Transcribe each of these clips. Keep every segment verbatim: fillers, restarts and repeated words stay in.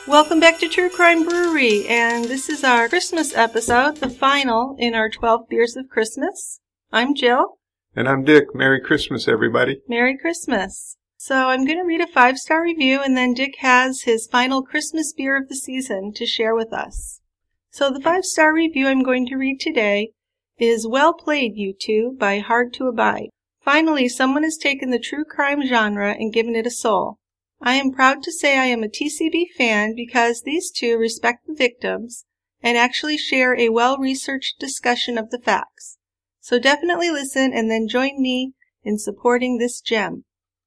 Welcome back to True Crime Brewery, and this is our Christmas episode, the final in our twelve Beers of Christmas. I'm Jill. And I'm Dick. Merry Christmas, everybody. Merry Christmas. So I'm going to read a five-star review, and then Dick has his final Christmas beer of the season to share with us. So the five-star review I'm going to read today is Well Played, You Two by Hard to Abide. Finally, someone has taken the true crime genre and given it a soul. I am proud to say I am a T C B fan because these two respect the victims and actually share a well-researched discussion of the facts. So definitely listen and then join me in supporting this gem.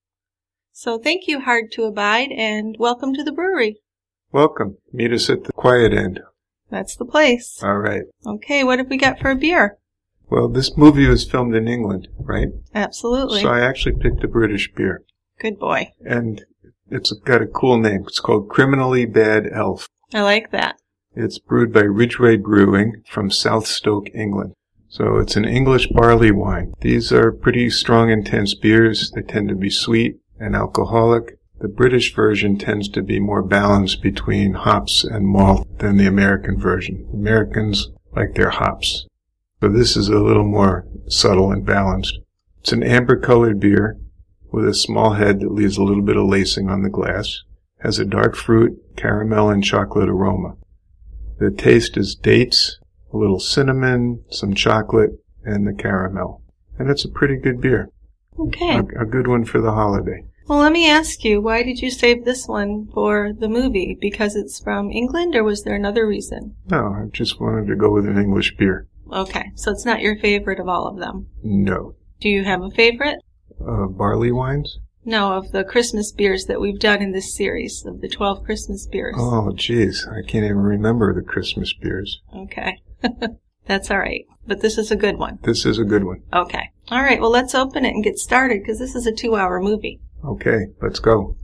So thank you, Hard to Abide, and welcome to the brewery. Welcome. Meet us at the quiet end. That's the place. All right. Okay, what have we got for a beer? Well, this movie was filmed in England, right? Absolutely. So I actually picked a British beer. Good boy. And it's got a cool name. It's called Criminally Bad Elf. I like that. It's brewed by Ridgway Brewing from Southstoke, England. So it's an English barley wine. These are pretty strong, intense beers. They tend to be sweet and alcoholic. The British version tends to be more balanced between hops and malt than the American version. Americans like their hops. So this is a little more subtle and balanced. It's an amber-colored beer with a small head that leaves a little bit of lacing on the glass. Has a dark fruit, caramel, and chocolate aroma. The taste is dates, a little cinnamon, some chocolate, and the caramel. And it's a pretty good beer. Okay. A, a good one for the holiday. Well, let me ask you, why did you save this one for the movie? Because it's from England, or was there another reason? No, I just wanted to go with an English beer. Okay, so it's not your favorite of all of them? No. Do you have a favorite? Uh, barley wines? No, of the Christmas beers that we've done in this series, of the twelve Christmas beers. Oh, geez. I can't even remember the Christmas beers. Okay. That's all right. But this is a good one. This is a good one. Okay. All right, well, let's open it and get started, because this is a two-hour movie. Okay, let's go.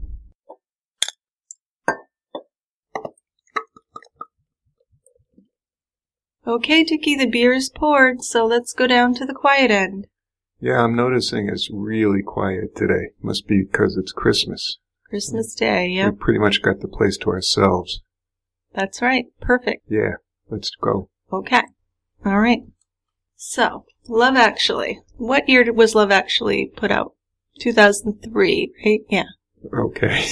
Okay, Dickie, the beer is poured, so let's go down to the quiet end. Yeah, I'm noticing it's really quiet today. Must be because it's Christmas. Christmas Day, yep. We pretty much got the place to ourselves. That's right. Perfect. Yeah, let's go. Okay. All right. So, Love Actually. What year was Love Actually put out? two thousand three, right? Yeah. Okay.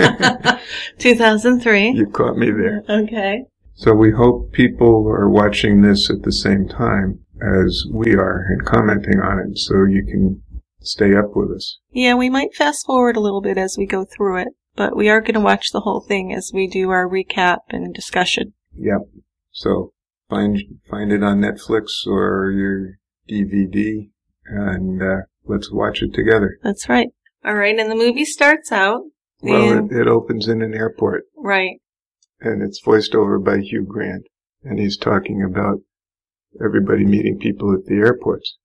two thousand three. You caught me there. Okay. So we hope people are watching this at the same time as we are and commenting on it so you can stay up with us. Yeah, we might fast forward a little bit as we go through it, but we are going to watch the whole thing as we do our recap and discussion. Yep. So find find it on Netflix or your D V D and uh, let's watch it together. That's right. All right, and the movie starts out. Well, and... it, it opens in an airport. Right. And it's voiced over by Hugh Grant. And he's talking about everybody meeting people at the airports.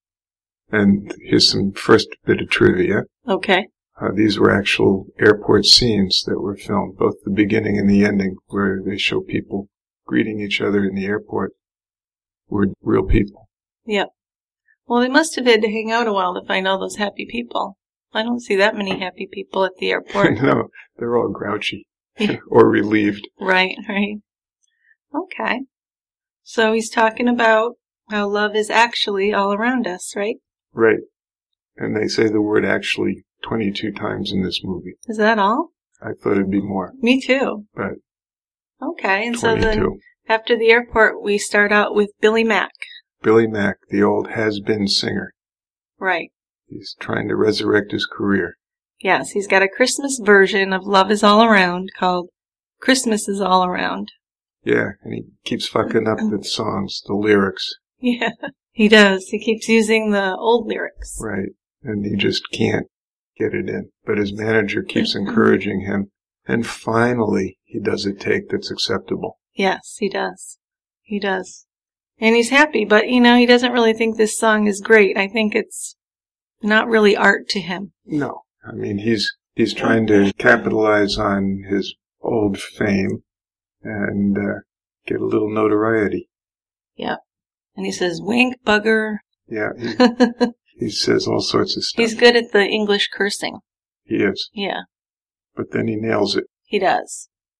And here's some first bit of trivia. Okay. Uh, these were actual airport scenes that were filmed, both the beginning and the ending, where they show people greeting each other in the airport were real people. Yep. Well, they must have had to hang out a while to find all those happy people. I don't see that many happy people at the airport. No, they're all grouchy or relieved. Right, right. Okay. So he's talking about how love is actually all around us, right? Right. And they say the word actually twenty-two times in this movie. Is that all? I thought it'd be more. Me too. But okay, and twenty-two. So then after the airport, we start out with Billy Mack. Billy Mack, the old has-been singer. Right. He's trying to resurrect his career. Yes, he's got a Christmas version of Love is All Around called Christmas is All Around. Yeah, and he keeps fucking up the songs, the lyrics. Yeah, he does. He keeps using the old lyrics. Right, and he just can't get it in. But his manager keeps encouraging him, and finally he does a take that's acceptable. Yes, he does. He does. And he's happy, but, you know, he doesn't really think this song is great. I think it's not really art to him. No. I mean, he's he's trying to capitalize on his old fame and uh, get a little notoriety. Yeah. And he says, wink, bugger. Yeah, he, he says all sorts of stuff. He's good at the English cursing. He is. Yeah. But then he nails it. He does.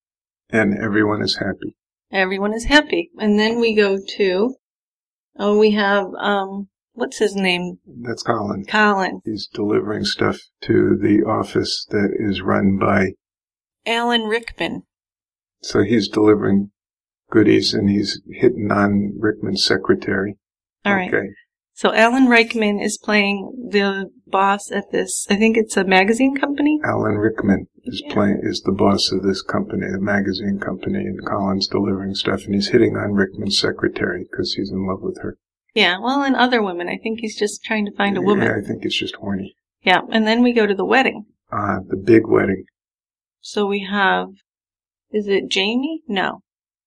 And everyone is happy. Everyone is happy. And then we go to, oh, we have, um, what's his name? That's Colin. Colin. He's delivering stuff to the office that is run by Alan Rickman. So he's delivering goodies and he's hitting on Rickman's secretary. All right. Okay. So Alan Rickman is playing the boss at this, I think it's a magazine company? Alan Rickman is Yeah. playing, is the boss of this company, the magazine company, and Colin's delivering stuff and he's hitting on Rickman's secretary because he's in love with her. Yeah, well, and other women. I think he's just trying to find a woman. Yeah, I think it's just horny. Yeah, and then we go to the wedding. Ah, the big wedding. So we have, is it Jamie? No.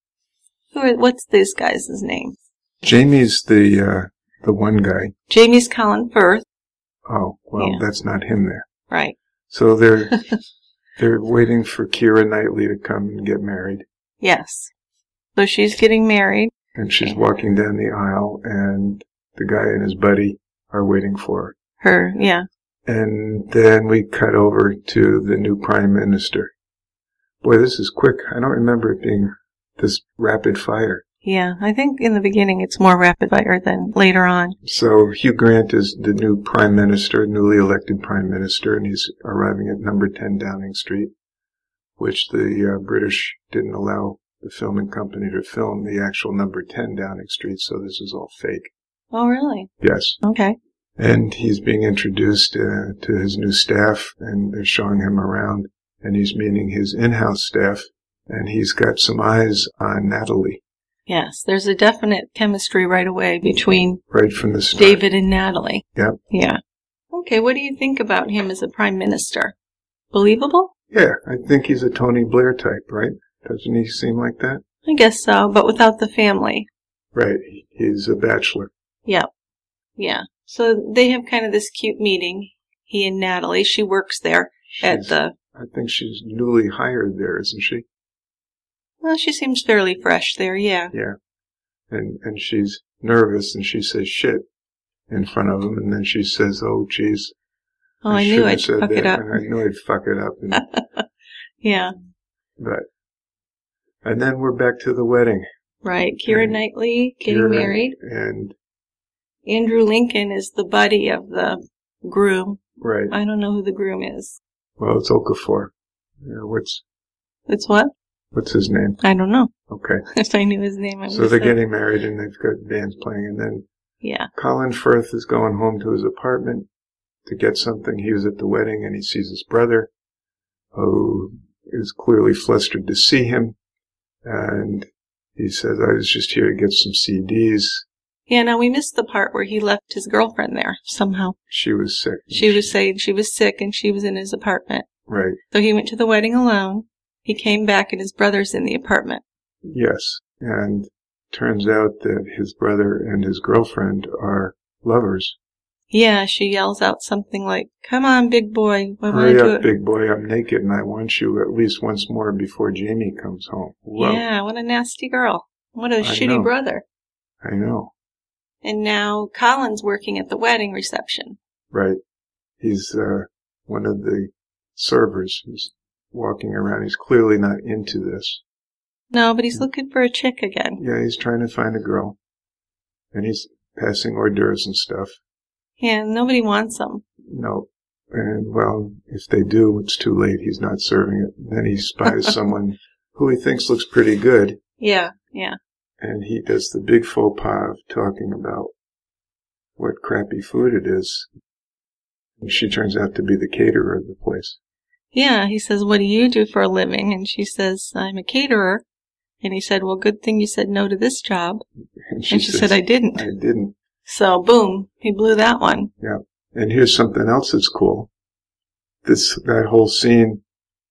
Who are, what's this guy's name? Jamie's the, uh, the one guy. Jamie's Colin Firth. Oh, well, Yeah. that's not him there. Right. So they're, they're waiting for Keira Knightley to come and get married. Yes. So she's getting married. And she's walking down the aisle, and the guy and his buddy are waiting for Her, yeah. her. And then we cut over to the new prime minister. Boy, this is quick. I don't remember it being this rapid fire. Yeah, I think in the beginning it's more rapid fire than later on. So Hugh Grant is the new prime minister, newly elected prime minister, and he's arriving at number ten Downing Street, which the uh, British didn't allow the filming company to film the actual number ten Downing Street, so this is all fake. Oh, really? Yes. Okay. And he's being introduced uh, to his new staff, and they're showing him around, and he's meeting his in-house staff, and he's got some eyes on Natalie. Yes, there's a definite chemistry right away between Right from the start. David and Natalie. Yep. Yeah. Okay, what do you think about him as a prime minister? Believable? Yeah, I think he's a Tony Blair type, right? Doesn't he seem like that? I guess so, but without the family. Right. He's a bachelor. Yep. Yeah. So they have kind of this cute meeting, he and Natalie. She works there at She's- the, I think she's newly hired there, isn't she? well, she seems fairly fresh there, yeah. Yeah. And and she's nervous, and she says shit in front of him, and then she says, oh, geez. Oh, I, knew shouldn't I'd have said fuck that, it up. and I knew I'd fuck it up. And, Yeah, but, and then we're back to the wedding. right. Keira And Knightley getting Keira married. And, Andrew Lincoln is the buddy of the groom. right. I don't know who the groom is. Well, it's Okafor. Yeah, what's, It's what? what's his name? I don't know. Okay. If I knew his name, I would So they're say. getting married, and they've got bands playing, and then Yeah. Colin Firth is going home to his apartment to get something. He was at the wedding, and he sees his brother, who is clearly flustered to see him. And he says, I was just here to get some C Ds. Yeah, now we missed the part where he left his girlfriend there somehow. She was sick. She was saying she was sick and she was in his apartment. Right. So he went to the wedding alone. He came back and his brother's in the apartment. Yes. And turns out that his brother and his girlfriend are lovers. Yeah, she yells out something like, come on, big boy. I want Hurry to do up, it. big boy. I'm naked, and I want you at least once more before Jamie comes home. Whoa. Yeah, what a nasty girl. What a I shitty know. brother. I know. And now Colin's working at the wedding reception. Right. He's uh, one of the servers. He's walking around. He's clearly not into this. No, but he's looking for a chick again. Yeah, he's trying to find a girl. And he's passing hors d'oeuvres and stuff. Yeah, nobody wants him. No. And, well, if they do, it's too late. He's not serving it. Then he spies someone who he thinks looks pretty good. Yeah, yeah. And he does the big faux pas of talking about what crappy food it is. And she turns out to be the caterer of the place. Yeah, he says, what do you do for a living? And she says, I'm a caterer. And he said, well, good thing you said no to this job. And she, And she says, said, I didn't. I didn't. So, boom, he blew that one. Yeah. And here's something else that's cool. This, that whole scene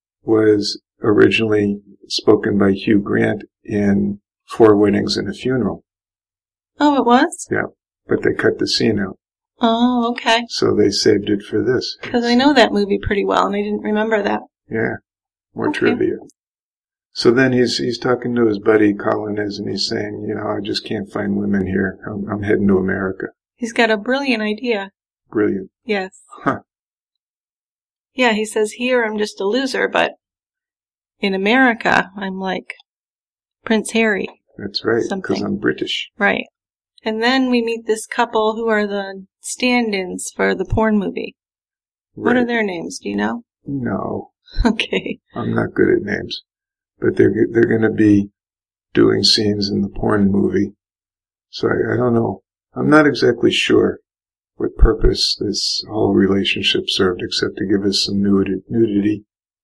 was originally spoken by Hugh Grant in Four Weddings and a Funeral. Oh, it was? Yeah. But they cut the scene out. Oh, okay. So they saved it for this. Because I know that movie pretty well, and I didn't remember that. Yeah. More Okay. trivia. So then he's he's talking to his buddy Colin is, and he's saying, you know, I just can't find women here. I'm, I'm heading to America. He's got a brilliant idea. Brilliant. Yes. Huh. Yeah, he says, here I'm just a loser, but in America, I'm like Prince Harry. That's right, because Something. I'm British. Right. And then we meet this couple who are the stand-ins for the porn movie. What Right. are their names? Do you know? No, Okay. I'm not good at names. But they're they're going to be doing scenes in the porn movie. So I, I don't know. I'm not exactly sure what purpose this whole relationship served except to give us some nudity. nudity.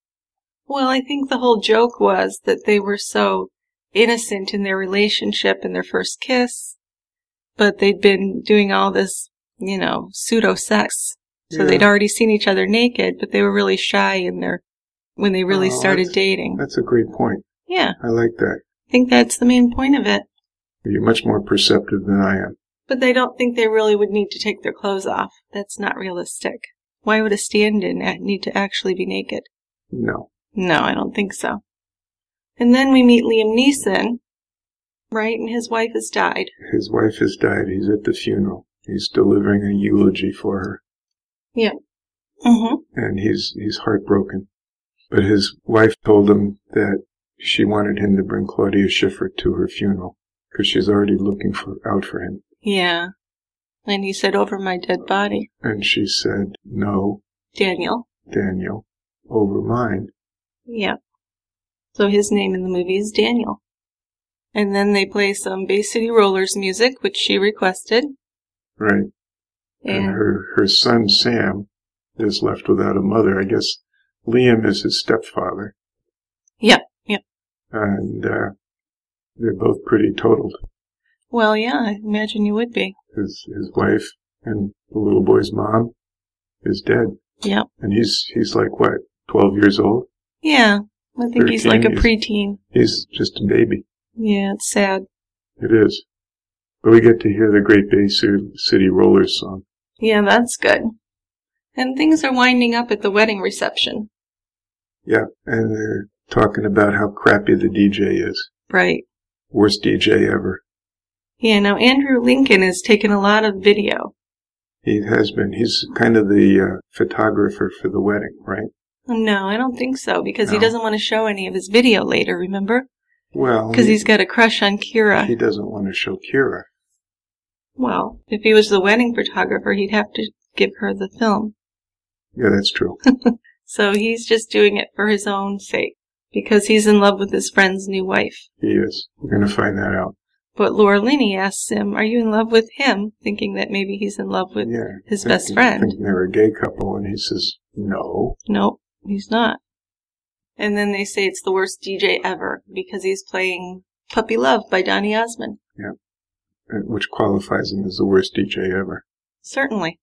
Well, I think the whole joke was that they were so innocent in their relationship and their first kiss, but they'd been doing all this, you know, pseudo-sex. So Yeah. they'd already seen each other naked, but they were really shy in their when they really Oh, started that's- dating. That's a great point. Yeah, I like that. I think that's the main point of it. You're much more perceptive than I am. But they don't think they really would need to take their clothes off. That's not realistic. Why would a stand-in a- need to actually be naked? No. No, I don't think so. And then we meet Liam Neeson, right? And his wife has died. His wife has died. He's at the funeral. He's delivering a eulogy for her. Yeah. Mm-hmm. And he's he's heartbroken. But his wife told him that she wanted him to bring Claudia Schiffer to her funeral because she's already looking for out for him. Yeah. And he said, over my dead body. And she said, no, Daniel. Daniel, over mine. Yeah. So his name in the movie is Daniel. And then they play some Bay City Rollers music, which she requested. Right. And, And her, her son, Sam, is left without a mother. I guess Liam is his stepfather. yeah, yeah. And uh, they're both pretty totaled. Well, yeah, I imagine you would be. His his wife and the little boy's mom is dead. Yeah. And he's he's like, what, twelve years old? Yeah. I think he's like a preteen. He's just a baby. Yeah, it's sad. It is. But we get to hear the Great Bay City Rollers song. Yeah, that's good. And things are winding up at the wedding reception. Yeah, and they're talking about how crappy the D J is. Right. Worst D J ever. Yeah, now Andrew Lincoln has taken a lot of video. He has been. He's kind of the uh, photographer for the wedding, right? No, I don't think so, because No. he doesn't want to show any of his video later, remember? Well, Because he, he's got a crush on Kira. he doesn't want to show Kira. Well, if he was the wedding photographer, he'd have to give her the film. Yeah, that's true. So he's just doing it for his own sake, because he's in love with his friend's new wife. He is. We're going to find that out. But Laura Linney asks him, are you in love with him? Thinking that maybe he's in love with Yeah. his thinking- best friend. Thinking they're a gay couple, and he says, no. Nope, he's not. And then they say it's the worst D J ever, because he's playing Puppy Love by Donny Osmond. uh, Which qualifies him as the worst D J ever. Certainly.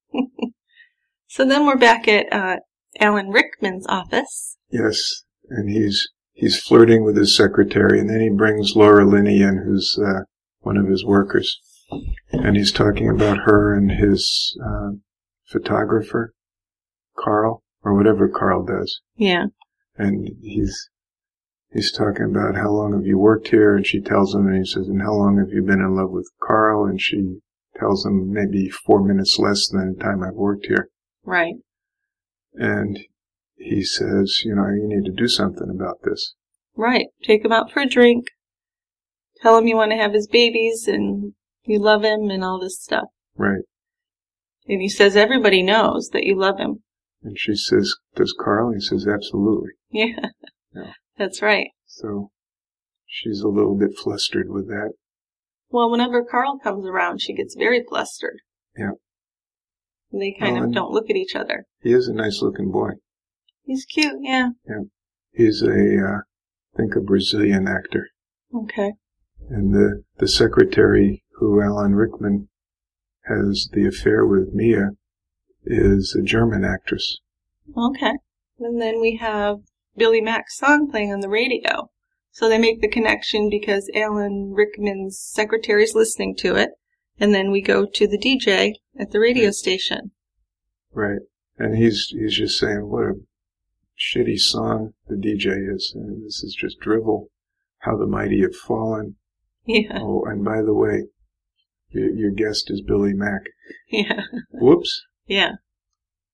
So then we're back at uh, Alan Rickman's office. Yes, and he's he's flirting with his secretary, and then he brings Laura Linney in, who's uh, one of his workers, and he's talking about her and his uh, photographer, Carl, or whatever Carl does, Yeah. and he's he's talking about how long have you worked here, and she tells him, and he says, and how long have you been in love with Carl, and she tells him maybe four minutes less than the time I've worked here. Right. And he says, you know, you need to do something about this. Right. Take him out for a drink. Tell him you want to have his babies and you love him and all this stuff. Right. And he says everybody knows that you love him. And she says, does Carl? He says, absolutely. Yeah. Yeah. That's right. So she's a little bit flustered with that. Well, whenever Carl comes around, she gets very flustered. Yeah. And they kind Well, of and- don't look at each other. He is a nice looking boy. He's cute, yeah. He's a, uh, I think a Brazilian actor. Okay. And the, the secretary who Alan Rickman has the affair with, Mia, is a German actress. Okay. And then we have Billy Mack's song playing on the radio. So they make the connection because Alan Rickman's secretary's listening to it. And then we go to the D J at the radio station. Right. And he's, he's just saying what a shitty song the D J is. And this is just drivel. How the mighty have fallen. Yeah. Oh, and by the way, your, your guest is Billy Mack. Yeah. Whoops. Yeah.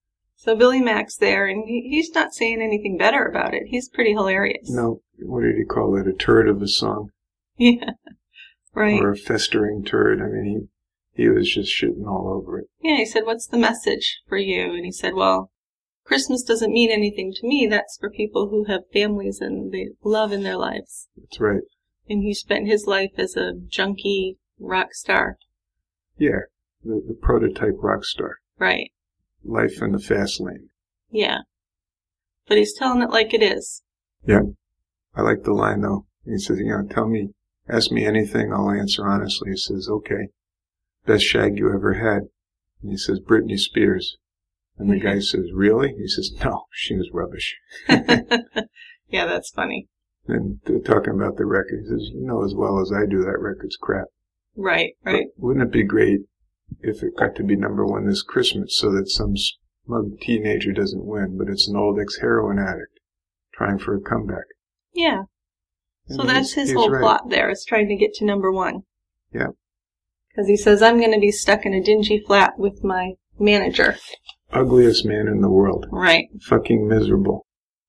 So Billy Mac's there, and he, he's not saying anything better about it. He's pretty hilarious. No, what did he call it? A turd of a song? Yeah, right. Or a festering turd. I mean, he, he was just shitting all over it. Yeah, he said, what's the message for you? And he said, well, Christmas doesn't mean anything to me. That's for people who have families and they love in their lives. That's right. And he spent his life as a junkie rock star. Yeah, the, the prototype rock star. Right. Life in the fast lane. Yeah. But he's telling it like it is. Yeah. I like the line, though. He says, you know, tell me, ask me anything, I'll answer honestly. He says, okay, best shag you ever had. And he says, Britney Spears. And the guy says, really? He says, no, she was rubbish. Yeah, that's funny. And they're talking about the record. He says, you know as well as I do that record's crap. Right, right. But wouldn't it be great if it got to be number one this Christmas so that some smug teenager doesn't win, but it's an old ex-heroin addict trying for a comeback? Yeah. So and that's his he's whole right. plot there, is trying to get to number one. Yeah. Because he says, I'm going to be stuck in a dingy flat with my manager. Ugliest man in the world. Right. Fucking miserable.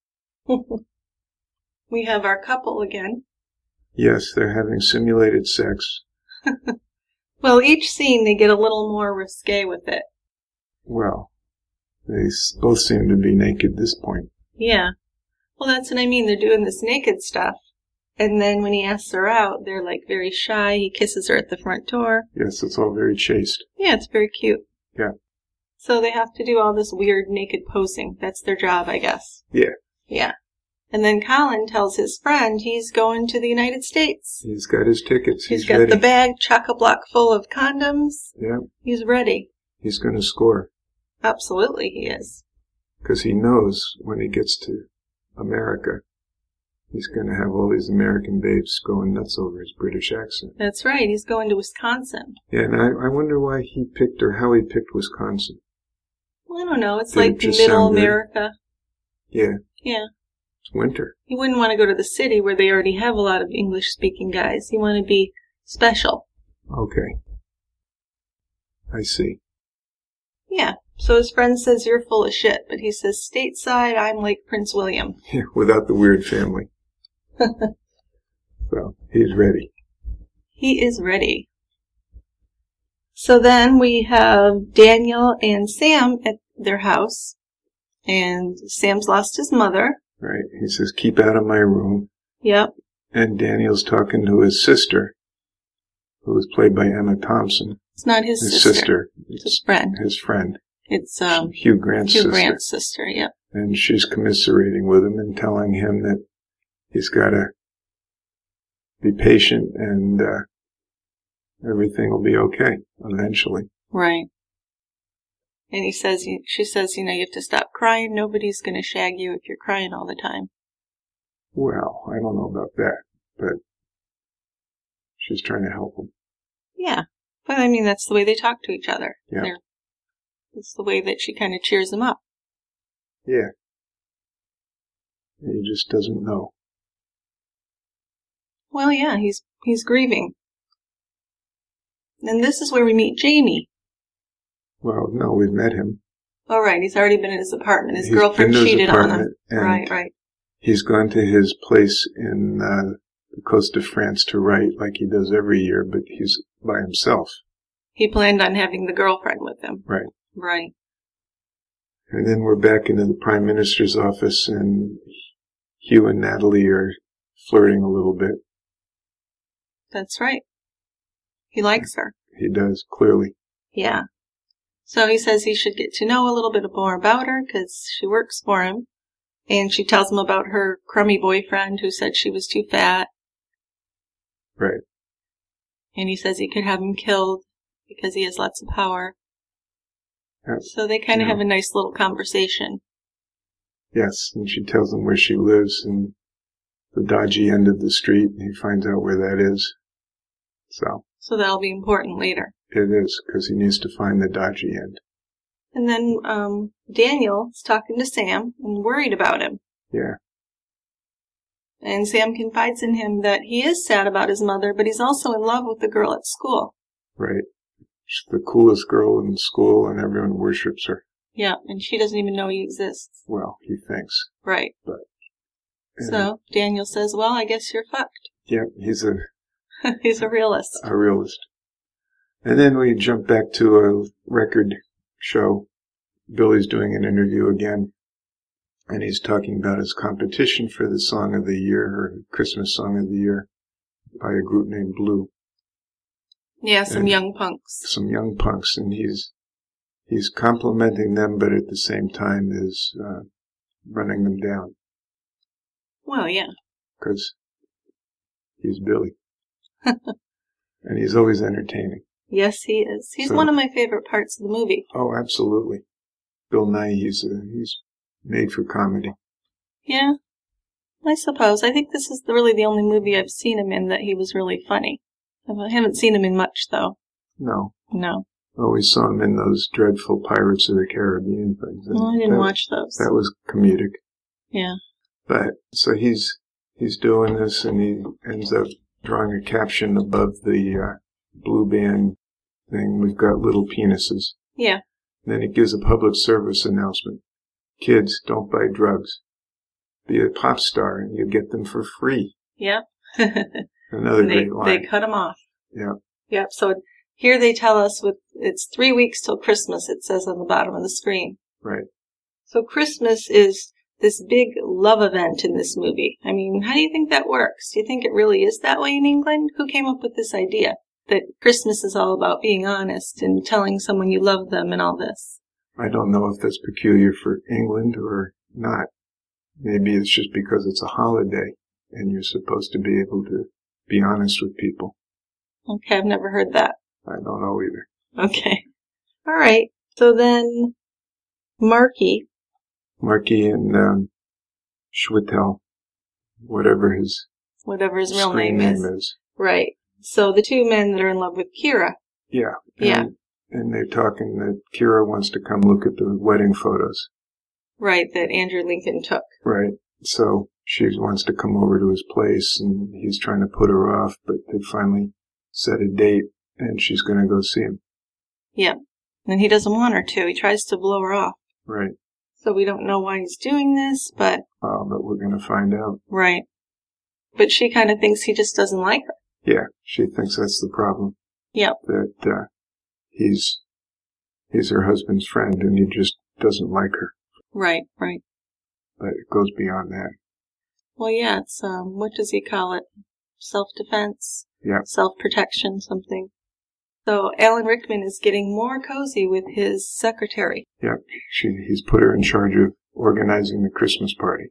We have our couple again. Yes, they're having simulated sex. Well, each scene they get a little more risque with it. Well, they s- both seem to be naked at this point. Yeah. Well, that's what I mean. They're doing this naked stuff. And then when he asks her out, they're like very shy. He kisses her at the front door. Yes, it's all very chaste. Yeah, it's very cute. Yeah. So they have to do all this weird naked posing. That's their job, I guess. Yeah. Yeah. And then Colin tells his friend he's going to the United States. He's got his tickets. He's He's got ready. the bag chock-a-block full of condoms. Yeah. He's ready. He's going to score. Absolutely he is. Because he knows when he gets to America, he's going to have all these American babes going nuts over his British accent. That's right. He's going to Wisconsin. Yeah, and I, I wonder why he picked, or how he picked Wisconsin. Well, I don't know. It's Did like it just middle sound good? America. Yeah. Yeah. It's winter. You wouldn't want to go to the city where they already have a lot of English-speaking guys. You want to be special. Okay. I see. Yeah. So his friend says you're full of shit, but he says stateside, I'm like Prince William. Yeah, without the weird family. So, he's ready. He is ready. So then we have Daniel and Sam at their house, and Sam's lost his mother. Right. He says, keep out of my room. Yep. And Daniel's talking to his sister, who was played by Emma Thompson. It's not his, His sister. sister. It's his friend. His friend. It's um Hugh Grant's Hugh sister. Grant's sister, yep. And she's commiserating with him and telling him that he's got to be patient and uh, everything will be okay eventually. Right. And he says, she says, you know, you have to stop crying. Nobody's going to shag you if you're crying all the time. Well, I don't know about that, but she's trying to help him. Yeah. But I mean, that's the way they talk to each other. Yeah. They're, it's the way that she kind of cheers him up. Yeah. He just doesn't know. Well, yeah, he's he's grieving. And this is where we meet Jamie. Well, no, we've met him. Oh, right. He's already been in his apartment. His He's girlfriend been to his cheated on him. apartment, and Right, right. He's gone to his place in uh, the coast of France to write like he does every year, but he's by himself. He planned on having the girlfriend with him. Right. Right. And then we're back into the Prime Minister's office, and Hugh and Natalie are flirting a little bit. That's right. He likes her. He does, clearly. Yeah. So he says he should get to know a little bit more about her because she works for him. And she tells him about her crummy boyfriend who said she was too fat. Right. And he says he could have him killed because he has lots of power. Yeah. So they kind of Yeah. have a nice little conversation. Yes, and she tells him where she lives in the dodgy end of the street, and he finds out where that is. So, So that'll be important later. it is, because he needs to find the dodgy end. And then um, Daniel is talking to Sam and worried about him. Yeah. And Sam confides in him that he is sad about his mother, but he's also in love with the girl at school. Right. She's the coolest girl in school, and everyone worships her. Yeah, and she doesn't even know he exists. Well, he thinks. Right. But so Daniel says, well, I guess you're fucked. Yeah, he's a... he's a realist. A realist. And then we jump back to a record show. Billy's doing an interview again. And he's talking about his competition for the Song of the Year, or Christmas Song of the Year, by a group named Blue. Yeah, some and young punks. Some young punks, and he's he's complimenting them, but at the same time is uh, running them down. Well, yeah. Because he's Billy. And he's always entertaining. Yes, he is. He's so, one of my favorite parts of the movie. Oh, absolutely. Bill Nye, he's uh, he's made for comedy. Yeah, I suppose. I think this is the, really the only movie I've seen him in that he was really funny. I haven't seen him in much, though. No. No. I always saw him in those dreadful Pirates of the Caribbean things. Well, I didn't that, watch those. That was comedic. Yeah. But, so he's he's doing this, and he ends up drawing a caption above the uh, Blue Band thing. We've got little penises. Yeah. And then he gives a public service announcement. Kids, don't buy drugs. Be a pop star, and you get them for free. Yep. Another they, great line. They cut him off. Yeah. Yep. So here they tell us with it's three weeks till Christmas, it says on the bottom of the screen. Right. So Christmas is this big love event in this movie. I mean, how do you think that works? Do you think it really is that way in England? Who came up with this idea that Christmas is all about being honest and telling someone you love them and all this? I don't know if that's peculiar for England or not. Maybe it's just because it's a holiday and you're supposed to be able to be honest with people. Okay, I've never heard that. I don't know either. Okay. All right. So then, Marky. Marky and um, Schwittel, whatever his whatever his real name, name is. is. Right. So the two men that are in love with Kira. Yeah. And, yeah. And they're talking that Kira wants to come look at the wedding photos. Right, that Andrew Lincoln took. Right. So she wants to come over to his place, and he's trying to put her off, but they finally set a date, and she's going to go see him. Yeah. And he doesn't want her to. He tries to blow her off. Right. So we don't know why he's doing this, but... Oh, but we're going to find out. Right. But she kind of thinks he just doesn't like her. Yeah, she thinks that's the problem. Yep. That uh, he's he's her husband's friend, and he just doesn't like her. Right, right. But it goes beyond that. Well, yeah, it's, um, what does he call it? Self-defense? Yeah. Self-protection, something. So Alan Rickman is getting more cozy with his secretary. Yeah, she, he's put her in charge of organizing the Christmas party.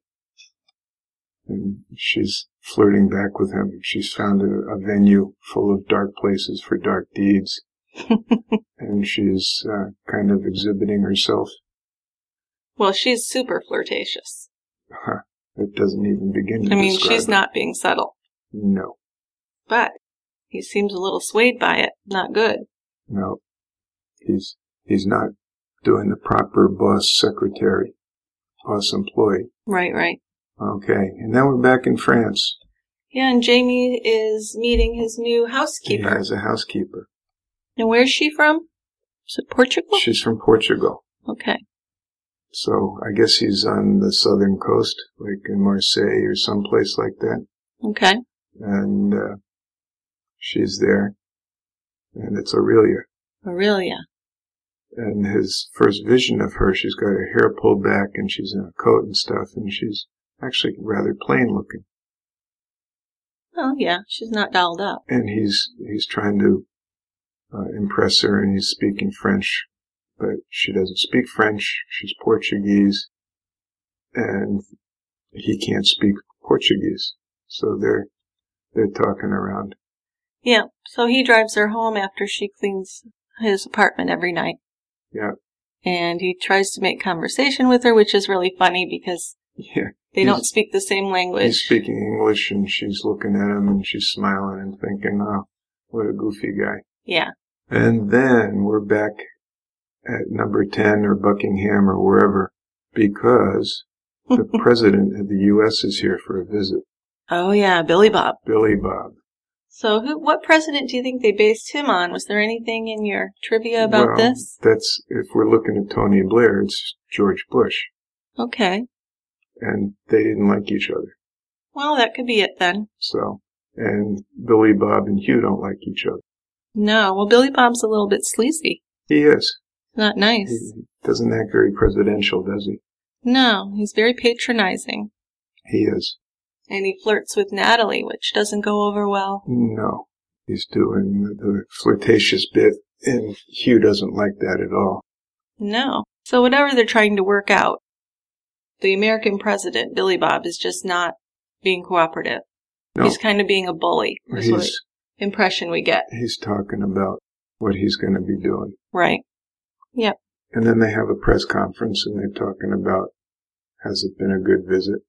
And she's flirting back with him. She's found a, a venue full of dark places for dark deeds. And she's uh, kind of exhibiting herself. Well, she's super flirtatious. Huh. It doesn't even begin to I mean, describe she's it. not being subtle. No. But he seems a little swayed by it. Not good. No. He's he's not doing the proper boss secretary, boss employee. Right, right. Okay. And then we're back in France. Yeah, and Jamie is meeting his new housekeeper. He has a housekeeper. And where's she from? Is it Portugal? She's from Portugal. Okay. So I guess he's on the southern coast, like in Marseille or someplace like that. Okay. And uh, she's there. And it's Aurelia. Aurelia. And his first vision of her, she's got her hair pulled back and she's in a coat and stuff, and she's actually rather plain looking. Oh, yeah, she's not dolled up. And he's he's trying to uh, impress her, and he's speaking French, but she doesn't speak French. She's Portuguese, and he can't speak Portuguese. So they're they're talking around. Yeah, so he drives her home after she cleans his apartment every night. Yeah. And he tries to make conversation with her, which is really funny because yeah, they don't speak the same language. He's speaking English, and she's looking at him, and she's smiling and thinking, oh, what a goofy guy. Yeah. And then we're back at number ten or Buckingham or wherever, because the president of the U S is here for a visit. Oh, yeah, Billy Bob. Billy Bob. So who, what president do you think they based him on? Was there anything in your trivia about well, this? That's, if we're looking at Tony and Blair, it's George Bush. Okay. And they didn't like each other. Well, that could be it then. So, and Billy Bob and Hugh don't like each other. No, well, Billy Bob's a little bit sleazy. He is. Not nice. He doesn't act very presidential, does he? No, he's very patronizing. He is. And he flirts with Natalie, which doesn't go over well. No. He's doing the, the flirtatious bit, and Hugh doesn't like that at all. No. So whatever they're trying to work out, the American president, Billy Bob, is just not being cooperative. No. He's kind of being a bully, is He's, what the impression we get. He's talking about what he's going to be doing. Right. Yep. And then they have a press conference, and they're talking about, has it been a good visit?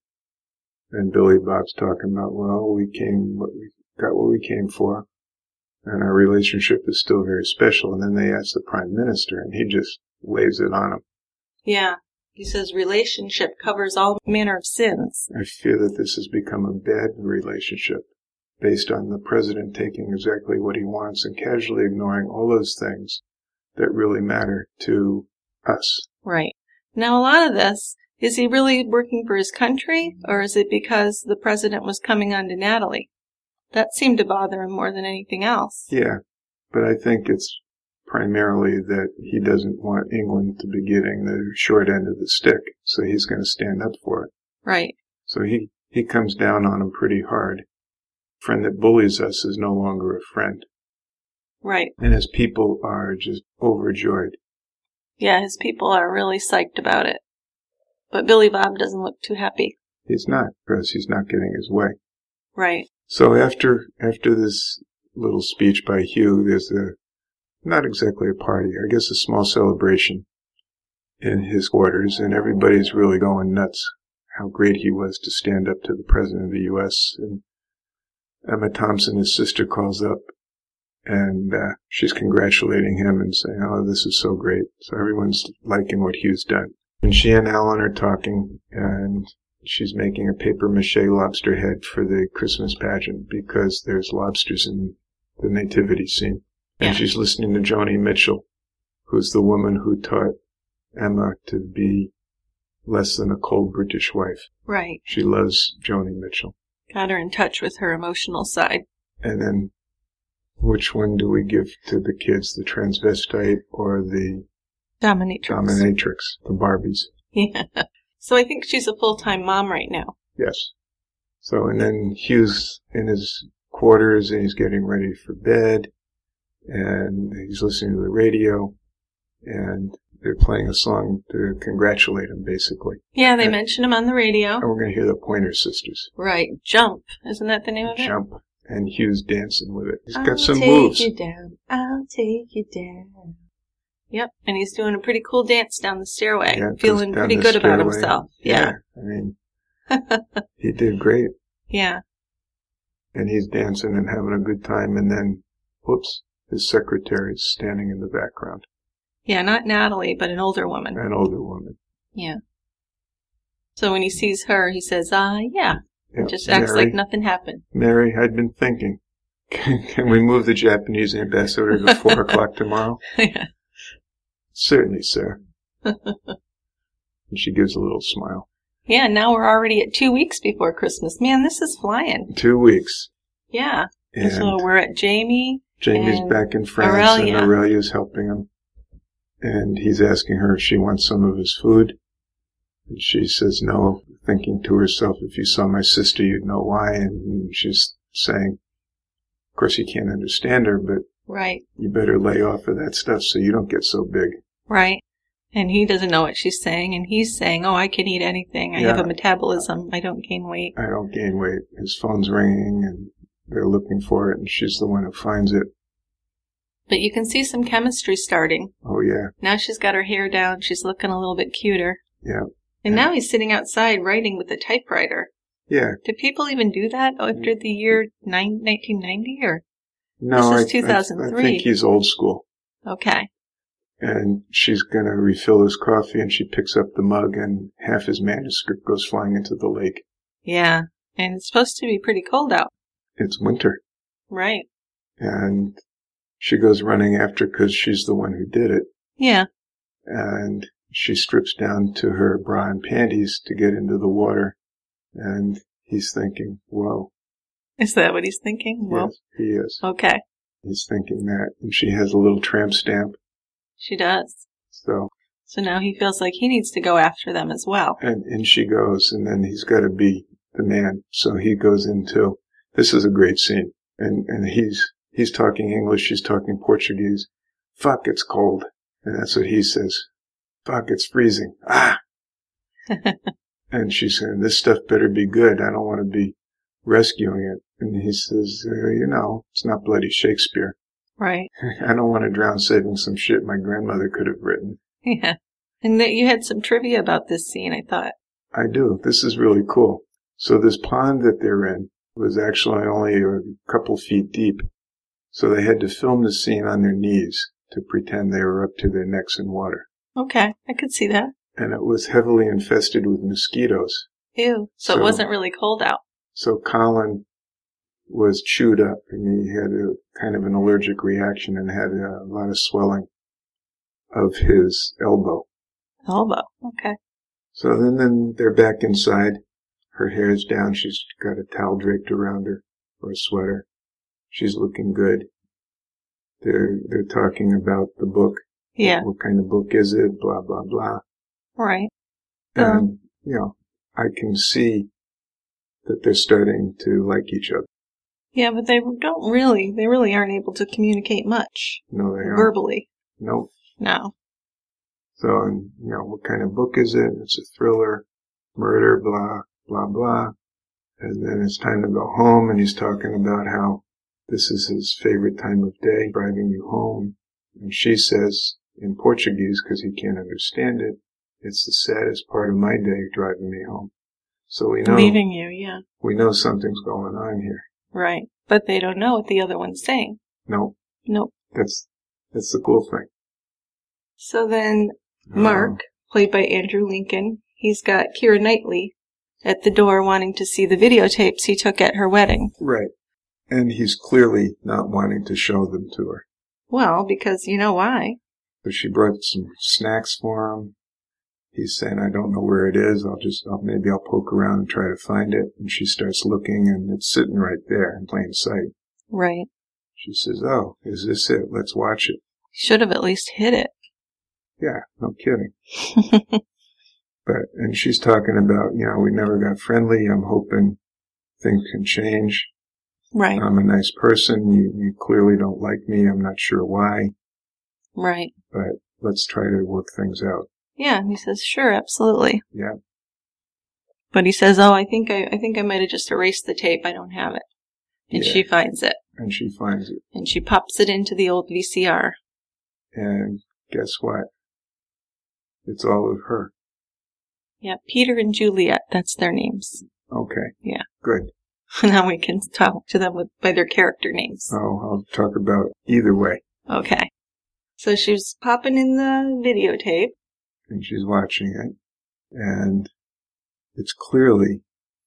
And Billy Bob's talking about, well, we came, what we got what we came for, and our relationship is still very special. And then they ask the prime minister, and he just lays it on him. Yeah. He says relationship covers all manner of sins. I fear that this has become a bad relationship based on the president taking exactly what he wants and casually ignoring all those things that really matter to us. Right. Now, a lot of this, is he really working for his country, or is it because the president was coming on to Natalie? That seemed to bother him more than anything else. Yeah, but I think it's primarily that he doesn't want England to be getting the short end of the stick, so he's going to stand up for it. Right. So he, he comes down on him pretty hard. A friend that bullies us is no longer a friend. Right. And his people are just overjoyed. Yeah, his people are really psyched about it. But Billy Bob doesn't look too happy. He's not, because he's not getting his way. Right. So after after this little speech by Hugh, there's a, not exactly a party, I guess a small celebration in his quarters, and everybody's really going nuts how great he was to stand up to the President of the U S And Emma Thompson, his sister, calls up, and uh, she's congratulating him and saying, oh, this is so great. So everyone's liking what Hugh's done. And she and Alan are talking, and she's making a papier-mâché lobster head for the Christmas pageant because there's lobsters in the nativity scene. And yeah. She's listening to Joni Mitchell, who's the woman who taught Emma to be less than a cold British wife. Right. She loves Joni Mitchell. Got her in touch with her emotional side. And then, which one do we give to the kids, the transvestite or the Dominatrix. Dominatrix, the Barbies. Yeah. So I think she's a full-time mom right now. Yes. So, and then Hugh's in his quarters and he's getting ready for bed and he's listening to the radio and they're playing a song to congratulate him, basically. Yeah, they and, mention him on the radio. And we're going to hear the Pointer Sisters. Right. Jump. Isn't that the name of it? Jump. And Hugh's dancing with it. He's I'll got some take moves. You down. I'll take you down. Yep, and he's doing a pretty cool dance down the stairway, yeah, feeling pretty good stairway. about himself. Yeah. yeah. I mean, he did great. Yeah. And he's dancing and having a good time, and then, whoops, his secretary's standing in the background. Yeah, not Natalie, but an older woman. An older woman. Yeah. So when he sees her, he says, ah, yeah. yeah. Just acts Mary, like nothing happened. Mary, I'd been thinking, can, can we move the Japanese ambassador to four o'clock tomorrow? Yeah. Certainly, sir. And she gives a little smile. Yeah, now we're already at two weeks before Christmas. Man, this is flying. Two weeks. Yeah. And so we're at Jamie. Jamie's and back in France, Aurelia. and Aurelia's helping him. And he's asking her if she wants some of his food. And she says no, thinking to herself, if you saw my sister, you'd know why. And she's saying, of course, he can't understand her, but right. You better lay off of that stuff so you don't get so big. Right. And he doesn't know what she's saying, and he's saying, oh, I can eat anything. I yeah. have a metabolism. I don't gain weight. I don't gain weight. His phone's ringing, and they're looking for it, and she's the one who finds it. But you can see some chemistry starting. Oh, yeah. Now she's got her hair down. She's looking a little bit cuter. Yeah. And yeah. now he's sitting outside writing with a typewriter. Yeah. Do people even do that after the year nineteen ninety, or? No, this is I, two thousand three. I, I think he's old school. Okay. And she's going to refill his coffee, and she picks up the mug, and half his manuscript goes flying into the lake. Yeah. And it's supposed to be pretty cold out. It's winter. Right. And she goes running after because she's the one who did it. Yeah. And she strips down to her bra and panties to get into the water. And he's thinking, whoa. Is that what he's thinking? Well, yes, he is. Okay. He's thinking that. And she has a little tramp stamp. She does. So. So now he feels like he needs to go after them as well. And in she goes, and then he's got to be the man. So he goes into, this is a great scene. And, and he's, he's talking English, she's talking Portuguese. Fuck, it's cold. And that's what he says. Fuck, it's freezing. Ah! And she's saying, this stuff better be good. I don't want to be rescuing it. And he says, uh, you know, it's not bloody Shakespeare. Right. I don't want to drown saving some shit my grandmother could have written. Yeah. And that you had some trivia about this scene, I thought. I do. This is really cool. So this pond that they're in was actually only a couple feet deep. So they had to film the scene on their knees to pretend they were up to their necks in water. Okay, I could see that. And it was heavily infested with mosquitoes. Ew. So, so it wasn't really cold out. So Colin was chewed up, and he had a kind of an allergic reaction and had a lot of swelling of his elbow. Elbow, okay. So then, then they're back inside. Her hair's down. She's got a towel draped around her, or a sweater. She's looking good. They're they're talking about the book. Yeah. What kind of book is it? Blah, blah, blah. Right. And, um, you know, I can see that they're starting to like each other. Yeah, but they don't really, they really aren't able to communicate much. No, they aren't. Verbally. Nope. No. So, and, you know, what kind of book is it? It's a thriller, murder, blah, blah, blah. And then it's time to go home, and he's talking about how this is his favorite time of day, driving you home. And she says, in Portuguese, because he can't understand it, it's the saddest part of my day, driving me home. So we know... Leaving you, yeah. We know something's going on here. Right. But they don't know what the other one's saying. Nope. Nope. That's, that's the cool thing. So then, Mark, um, played by Andrew Lincoln, he's got Keira Knightley at the door wanting to see the videotapes he took at her wedding. Right. And he's clearly not wanting to show them to her. Well, because you know why. So she brought some snacks for him. He's saying, I don't know where it is. I'll just, I'll, maybe I'll poke around and try to find it. And she starts looking, and it's sitting right there in plain sight. Right. She says, oh, is this it? Let's watch it. Should have at least hit it. Yeah, no kidding. But, and she's talking about, you know, we never got friendly. I'm hoping things can change. Right. I'm a nice person. You, you clearly don't like me. I'm not sure why. Right. But let's try to work things out. Yeah, and he says, sure, absolutely. Yeah. But he says, oh, I think I, I think I might have just erased the tape. I don't have it. And yeah. She finds it. And she finds it. And she pops it into the old V C R. And guess what? It's all of her. Yeah, Peter and Juliet, that's their names. Okay. Yeah. Good. Now we can talk to them with, by their character names. Oh, I'll talk about either way. Okay. So she's popping in the videotape. And she's watching it. And it's clearly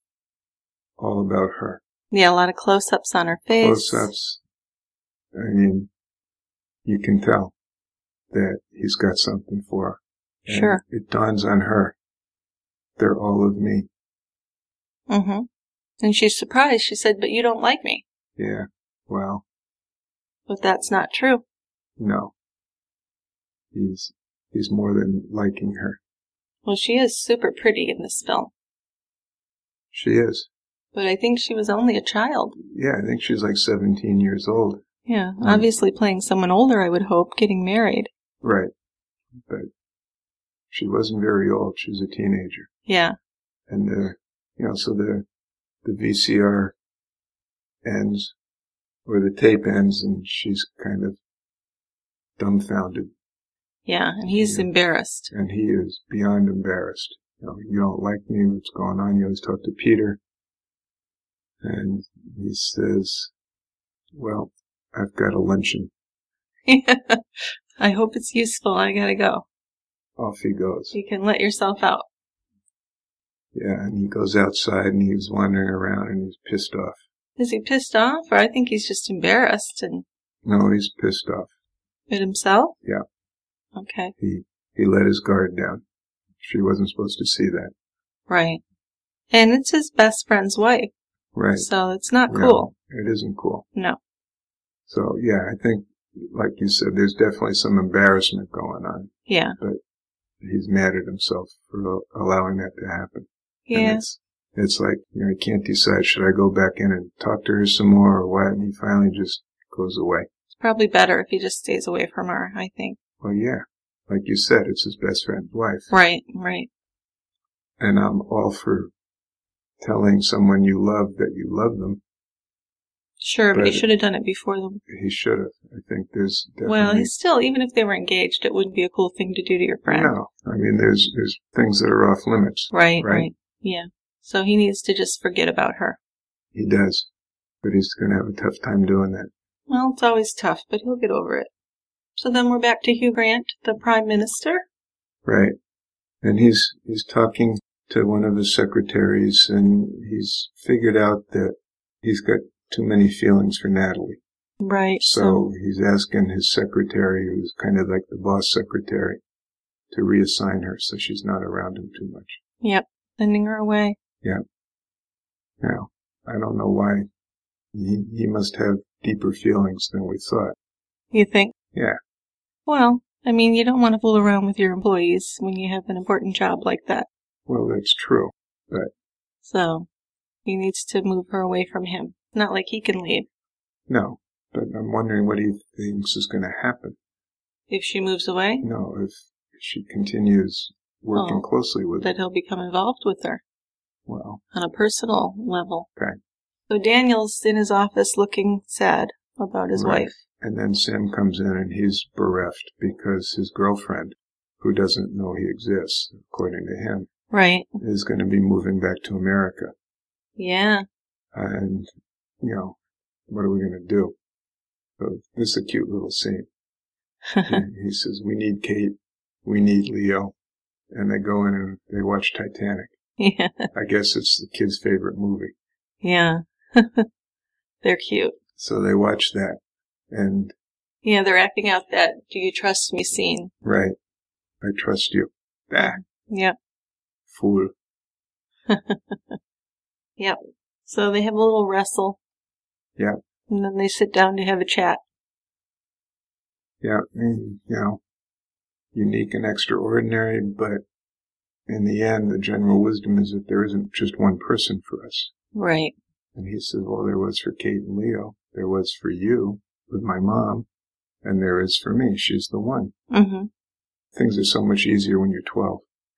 all about her. Yeah, a lot of close-ups on her face. Close-ups. I mean, you can tell that he's got something for her. And sure. It dawns on her. They're all of me. Mm-hmm. And she's surprised. She said, but you don't like me. Yeah, well. But that's not true. No. He's, he's more than liking her. Well, she is super pretty in this film. She is. But I think she was only a child. Yeah, I think she's like seventeen years old. Yeah, um, obviously playing someone older, I would hope, getting married. Right. But she wasn't very old. She was a teenager. Yeah. And, uh, you know, so the, the V C R ends, or the tape ends, and she's kind of dumbfounded. Yeah, and he's yeah. embarrassed. And he is beyond embarrassed. You know, you don't like me, what's going on? You always talk to Peter. And he says, well, I've got a luncheon. I hope it's useful. I gotta go. Off he goes. You can let yourself out. Yeah, and he goes outside and he's wandering around and he's pissed off. Is he pissed off, or I think he's just embarrassed and No, he's pissed off. at himself? Yeah. Okay. He he let his guard down. She wasn't supposed to see that. Right. And it's his best friend's wife. Right. So it's not No, cool. it isn't cool. No. So, yeah, I think, like you said, there's definitely some embarrassment going on. Yeah. But he's mad at himself for allowing that to happen. Yeah. And it's, it's like, you know, he can't decide, should I go back in and talk to her some more or what? And he finally just goes away. It's probably better if he just stays away from her, I think. Well, yeah. Like you said, it's his best friend's wife. Right, right. And I'm all for telling someone you love that you love them. Sure, but, But he should have done it before them. He should have. I think there's definitely... Well, he's still, even if they were engaged, it wouldn't be a cool thing to do to your friend. No. I mean, there's there's things that are off limits. Right, right, right. Yeah. So he needs to just forget about her. He does. But he's going to have a tough time doing that. Well, it's always tough, but he'll get over it. So then we're back to Hugh Grant, the Prime Minister. Right. And he's he's talking to one of his secretaries, and he's figured out that he's got too many feelings for Natalie. Right. So, So he's asking his secretary, who's kind of like the boss secretary, to reassign her so she's not around him too much. Yep. Sending her away. Yeah. Now, I don't know why. He, he must have deeper feelings than we thought. You think? Yeah. Well, I mean, you don't want to fool around with your employees when you have an important job like that. Well, that's true. But So, he needs to move her away from him. Not like he can leave. no. But I'm wondering what he thinks is going to happen. If she moves away, No, if she continues working Oh, closely with that him. he'll become involved with her Well, on a personal level. okay. So Daniel's in his office looking sad about his Right. wife. And then Sam comes in and he's bereft because his girlfriend, who doesn't know he exists, according to him, Right. is going to be moving back to America. Yeah. And, you know, what are we going to do? So this is a cute little scene. he, he says, we need Kate, we need Leo. And they go in and they watch Titanic. Yeah. I guess it's the kid's favorite movie. Yeah. They're cute. So they watch that. And, Yeah, they're acting out that do you trust me scene. right, I trust you. Ah, Yep. fool. Yep. So they have a little wrestle. Yeah. And then they sit down to have a chat. Yeah, mm, you know, unique and extraordinary, but in the end, the general wisdom is that there isn't just one person for us. Right. And he says, well, there was for Kate and Leo. There was for you with my mom. And there is for me. She's the one. Mm-hmm. Things are so much easier when you're twelve.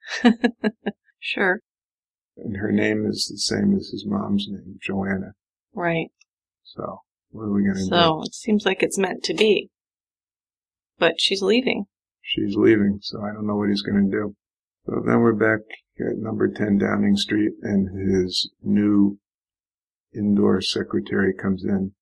Sure. And her name is the same as his mom's name, Joanna. Right. So, what are we going to do? So it seems like it's meant to be. But she's leaving. She's leaving, so I don't know what he's going to do. So then we're back at number ten Downing Street, and his new indoor secretary comes in.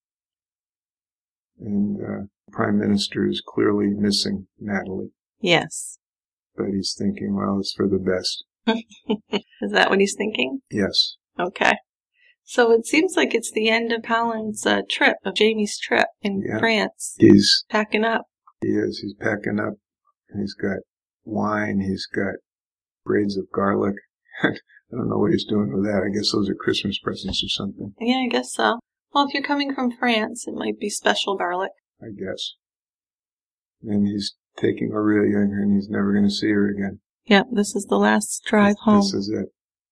And uh, the Prime Minister is clearly missing Natalie. Yes. But he's thinking, well, it's for the best. Is that what he's thinking? Yes. Okay. So it seems like it's the end of Colin's uh, trip, of Jamie's trip in Yeah. France. He's, Packing up. he is, he's packing up. He's got wine, he's got braids of garlic. I don't know what he's doing with that. I guess those are Christmas presents or something. Yeah, I guess so. Well, if you're coming from France, it might be special garlic. I guess. And he's taking Aurelia, and he's never going to see her again. Yep, this is the last drive this, home. This is it.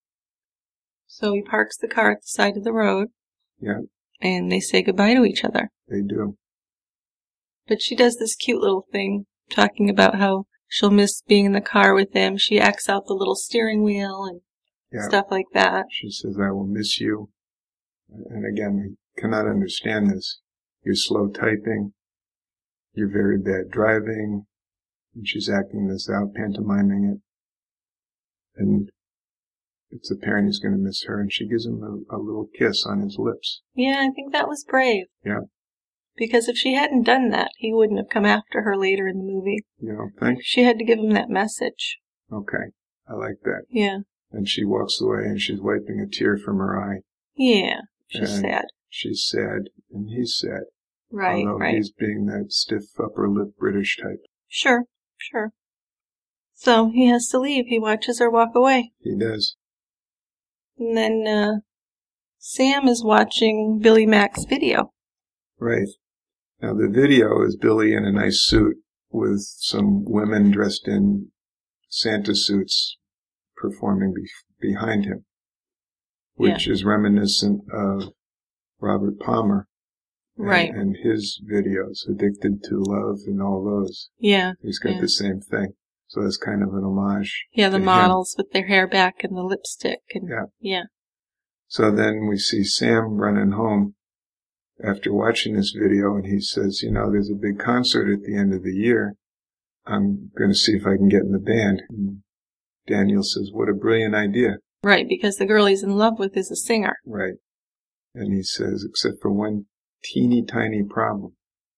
So he parks the car at the side of the road. Yeah. And they say goodbye to each other. They do. But she does this cute little thing, talking about how she'll miss being in the car with him. She acts out the little steering wheel and Yeah. stuff like that. She says, I will miss you. And again, we cannot understand this. You're slow typing. You're very bad driving. And she's acting this out, pantomiming it. And it's apparent he's going to miss her. And she gives him a, a little kiss on his lips. Yeah, I think that was brave. Yeah. Because if she hadn't done that, he wouldn't have come after her later in the movie. You don't think? She had to give him that message. Okay. I like that. Yeah. And she walks away and she's wiping a tear from her eye. Yeah. She's And sad. she's sad, and he's sad. Right, although right. he's being that stiff upper lip British type. Sure, sure. So he has to leave. He watches her walk away. He does. And then uh, Sam is watching Billy Mack's video. Right. Now the video is Billy in a nice suit with some women dressed in Santa suits performing be- behind him, which yeah. is reminiscent of Robert Palmer. Right. And, and his videos, Addicted to Love and all those. Yeah. He's got yeah. the same thing. So that's kind of an homage. Yeah, the to models him. with their hair back and the lipstick. And, yeah. Yeah. So then we see Sam running home after watching this video, and he says, you know, there's a big concert at the end of the year. I'm going to see if I can get in the band. And Daniel says, what a brilliant idea. Right, because the girl he's in love with is a singer. Right. And he says, except for one teeny tiny problem.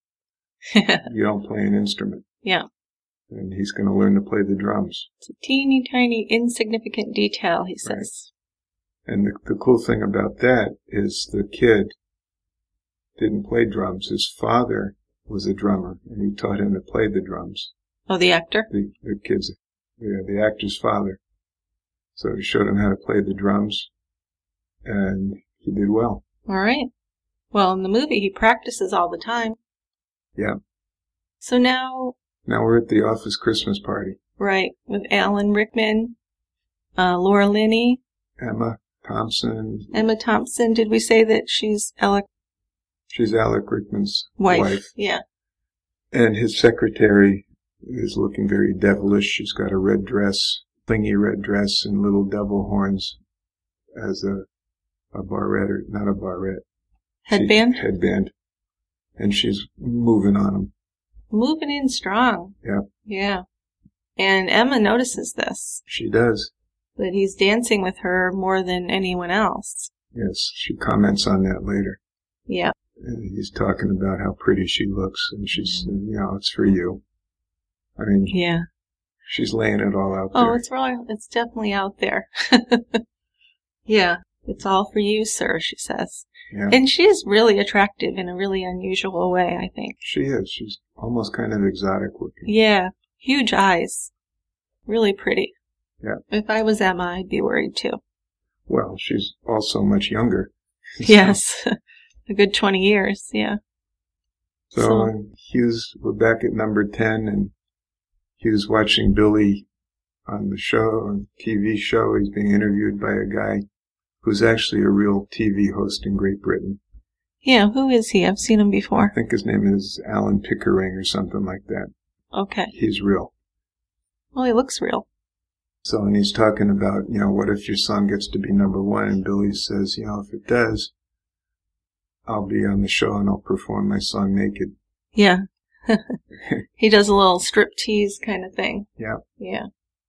You don't play an instrument. Yeah. And he's going to learn to play the drums. It's a teeny tiny insignificant detail, he says. Right. And the, the cool thing about that is the kid didn't play drums. His father was a drummer, and he taught him to play the drums. Oh, the actor? The, the kid's, yeah, the actor's father. So he showed him how to play the drums, and he did well. All right. Well, in the movie, he practices all the time. Yeah. So now... Now we're at the office Christmas party. Right, with Alan Rickman, uh, Laura Linney. Emma Thompson. Emma Thompson. Did we say that she's Alec? She's Alec Rickman's wife. wife. Yeah. And his secretary is looking very devilish. She's got a red dress, thingy red dress, and little devil horns as a a barrette, or not a barrette. Headband? She, headband. And she's moving on him. Moving in strong. Yeah. Yeah. And Emma notices this. She does. That he's dancing with her more than anyone else. Yes, she comments on that later. Yeah. And he's talking about how pretty she looks, and she's, you know, it's for you. I mean, yeah. She's laying it all out there. Oh, it's really, it's definitely out there. Yeah. It's all for you, sir, she says. Yeah. And she is really attractive in a really unusual way, I think. She is. She's almost kind of exotic looking. Yeah. Huge eyes. Really pretty. Yeah. If I was Emma, I'd be worried too. Well, she's also much younger. Yes. A good twenty years, yeah. So, so uh, Hugh's, we're back at number ten, and Hugh's watching Billy on the show, on T V show. He's being interviewed by a guy who's actually a real T V host in Great Britain. Yeah, who is he? I've seen him before. I think his name is Alan Pickering or something like that. Okay. He's real. Well, he looks real. So, and he's talking about, you know, what if your song gets to be number one? And Billy says, you know, if it does, I'll be on the show and I'll perform my song naked. Yeah. He does a little striptease kind of thing. Yeah. Yeah.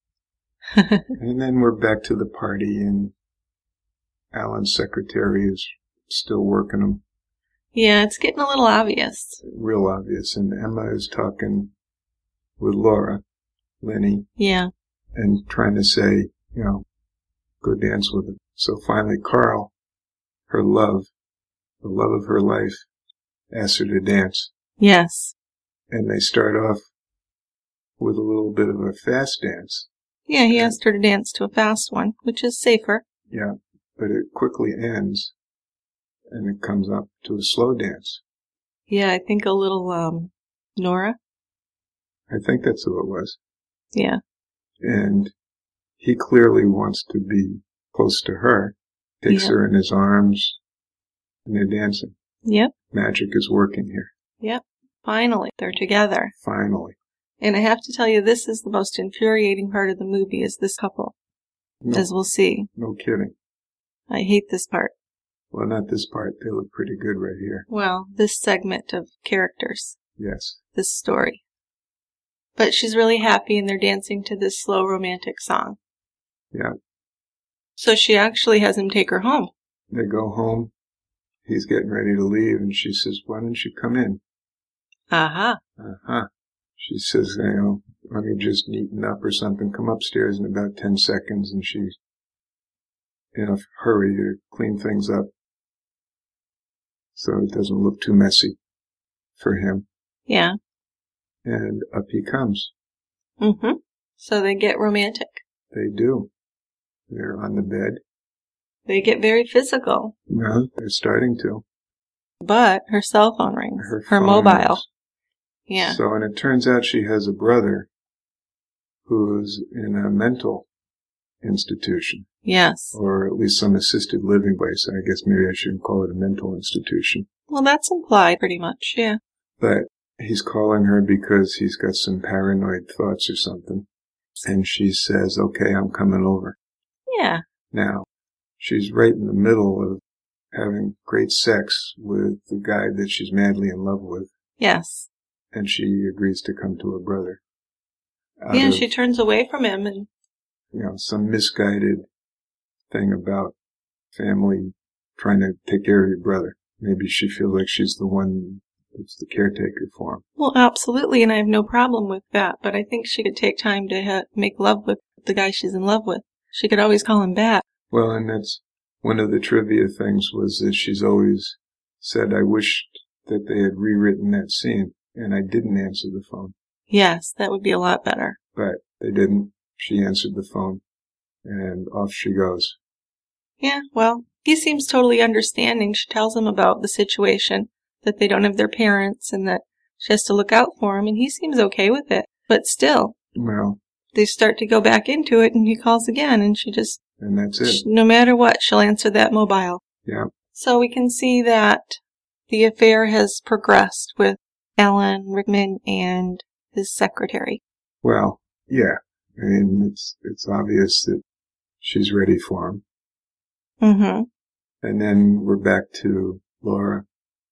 And then we're back to the party, and Alan's secretary is still working him. Yeah, it's getting a little obvious. Real obvious. And Emma is talking with Laura Linney. Yeah. And trying to say, you know, go dance with him. So finally Carl, her love, the love of her life, asks her to dance. Yes. And they start off with a little bit of a fast dance. Yeah, he asked her to dance to a fast one, which is safer. Yeah, but it quickly ends, and it comes up to a slow dance. Yeah, I think a little, um, Nora. I think that's who it was. Yeah. And he clearly wants to be close to her, takes yep. her in his arms, and they're dancing. Yep. Magic is working here. Yep. Finally, they're together. Finally. And I have to tell you, this is the most infuriating part of the movie, is this couple. No, as we'll see. No kidding. I hate this part. Well, not this part. They look pretty good right here. Well, this segment of characters. Yes. This story. But she's really happy, and they're dancing to this slow romantic song. Yeah. So she actually has him take her home. They go home. He's getting ready to leave, and she says, why don't you come in? Uh-huh. Uh-huh. She says, you know, let me just neaten up or something. Come upstairs in about ten seconds, and she's in a hurry to clean things up. so it doesn't look too messy for him. Yeah. And up he comes. Mm-hmm. So they get romantic. They do. They're on the bed. They get very physical. No, they're starting to. But her cell phone rings. Her, her phone mobile. rings. Yeah. So, and it turns out she has a brother who's in a mental institution. Yes. Or at least some assisted living place. I guess maybe I shouldn't call it a mental institution. Well, that's implied pretty much, yeah. But he's calling her because he's got some paranoid thoughts or something. And she says, okay, I'm coming over. Yeah. Now, she's right in the middle of having great sex with the guy that she's madly in love with. Yes. And she agrees to come to her brother. Yeah, of, she turns away from him and... You know, some misguided thing about family trying to take care of your brother. Maybe she feels like she's the one that's the caretaker for him. Well, absolutely, and I have no problem with that, but I think she could take time to ha- make love with the guy she's in love with. She could always call him back. Well, and that's one of the trivia things was that she's always said, I wished that they had rewritten that scene, and I didn't answer the phone. Yes, that would be a lot better. But they didn't. She answered the phone, and off she goes. Yeah, well, he seems totally understanding. She tells him about the situation, that they don't have their parents, and that she has to look out for him, and he seems okay with it. But still, well, they start to go back into it, and he calls again, and she just... And that's it. She, no matter what, she'll answer that mobile. Yeah. So we can see that the affair has progressed with Alan Rickman and his secretary. Well, yeah. I mean, it's it's obvious that she's ready for him. Mm-hmm. And then we're back to Laura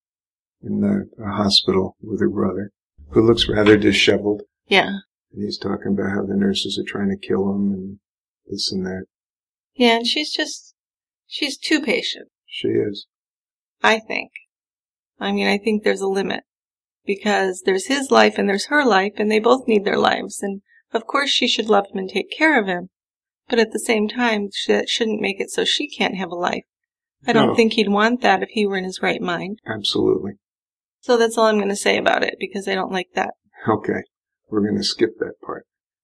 in the, the hospital with her brother, who looks rather disheveled. Yeah. And he's talking about how the nurses are trying to kill him and this and that. Yeah, and she's just, she's too patient. She is. I think. I mean, I think there's a limit. Because there's his life and there's her life, and they both need their lives, and of course she should love him and take care of him. But at the same time, that shouldn't make it so she can't have a life. I don't No. think he'd want that if he were in his right mind. Absolutely. So that's all I'm going to say about it, because I don't like that. Okay. We're going to skip that part.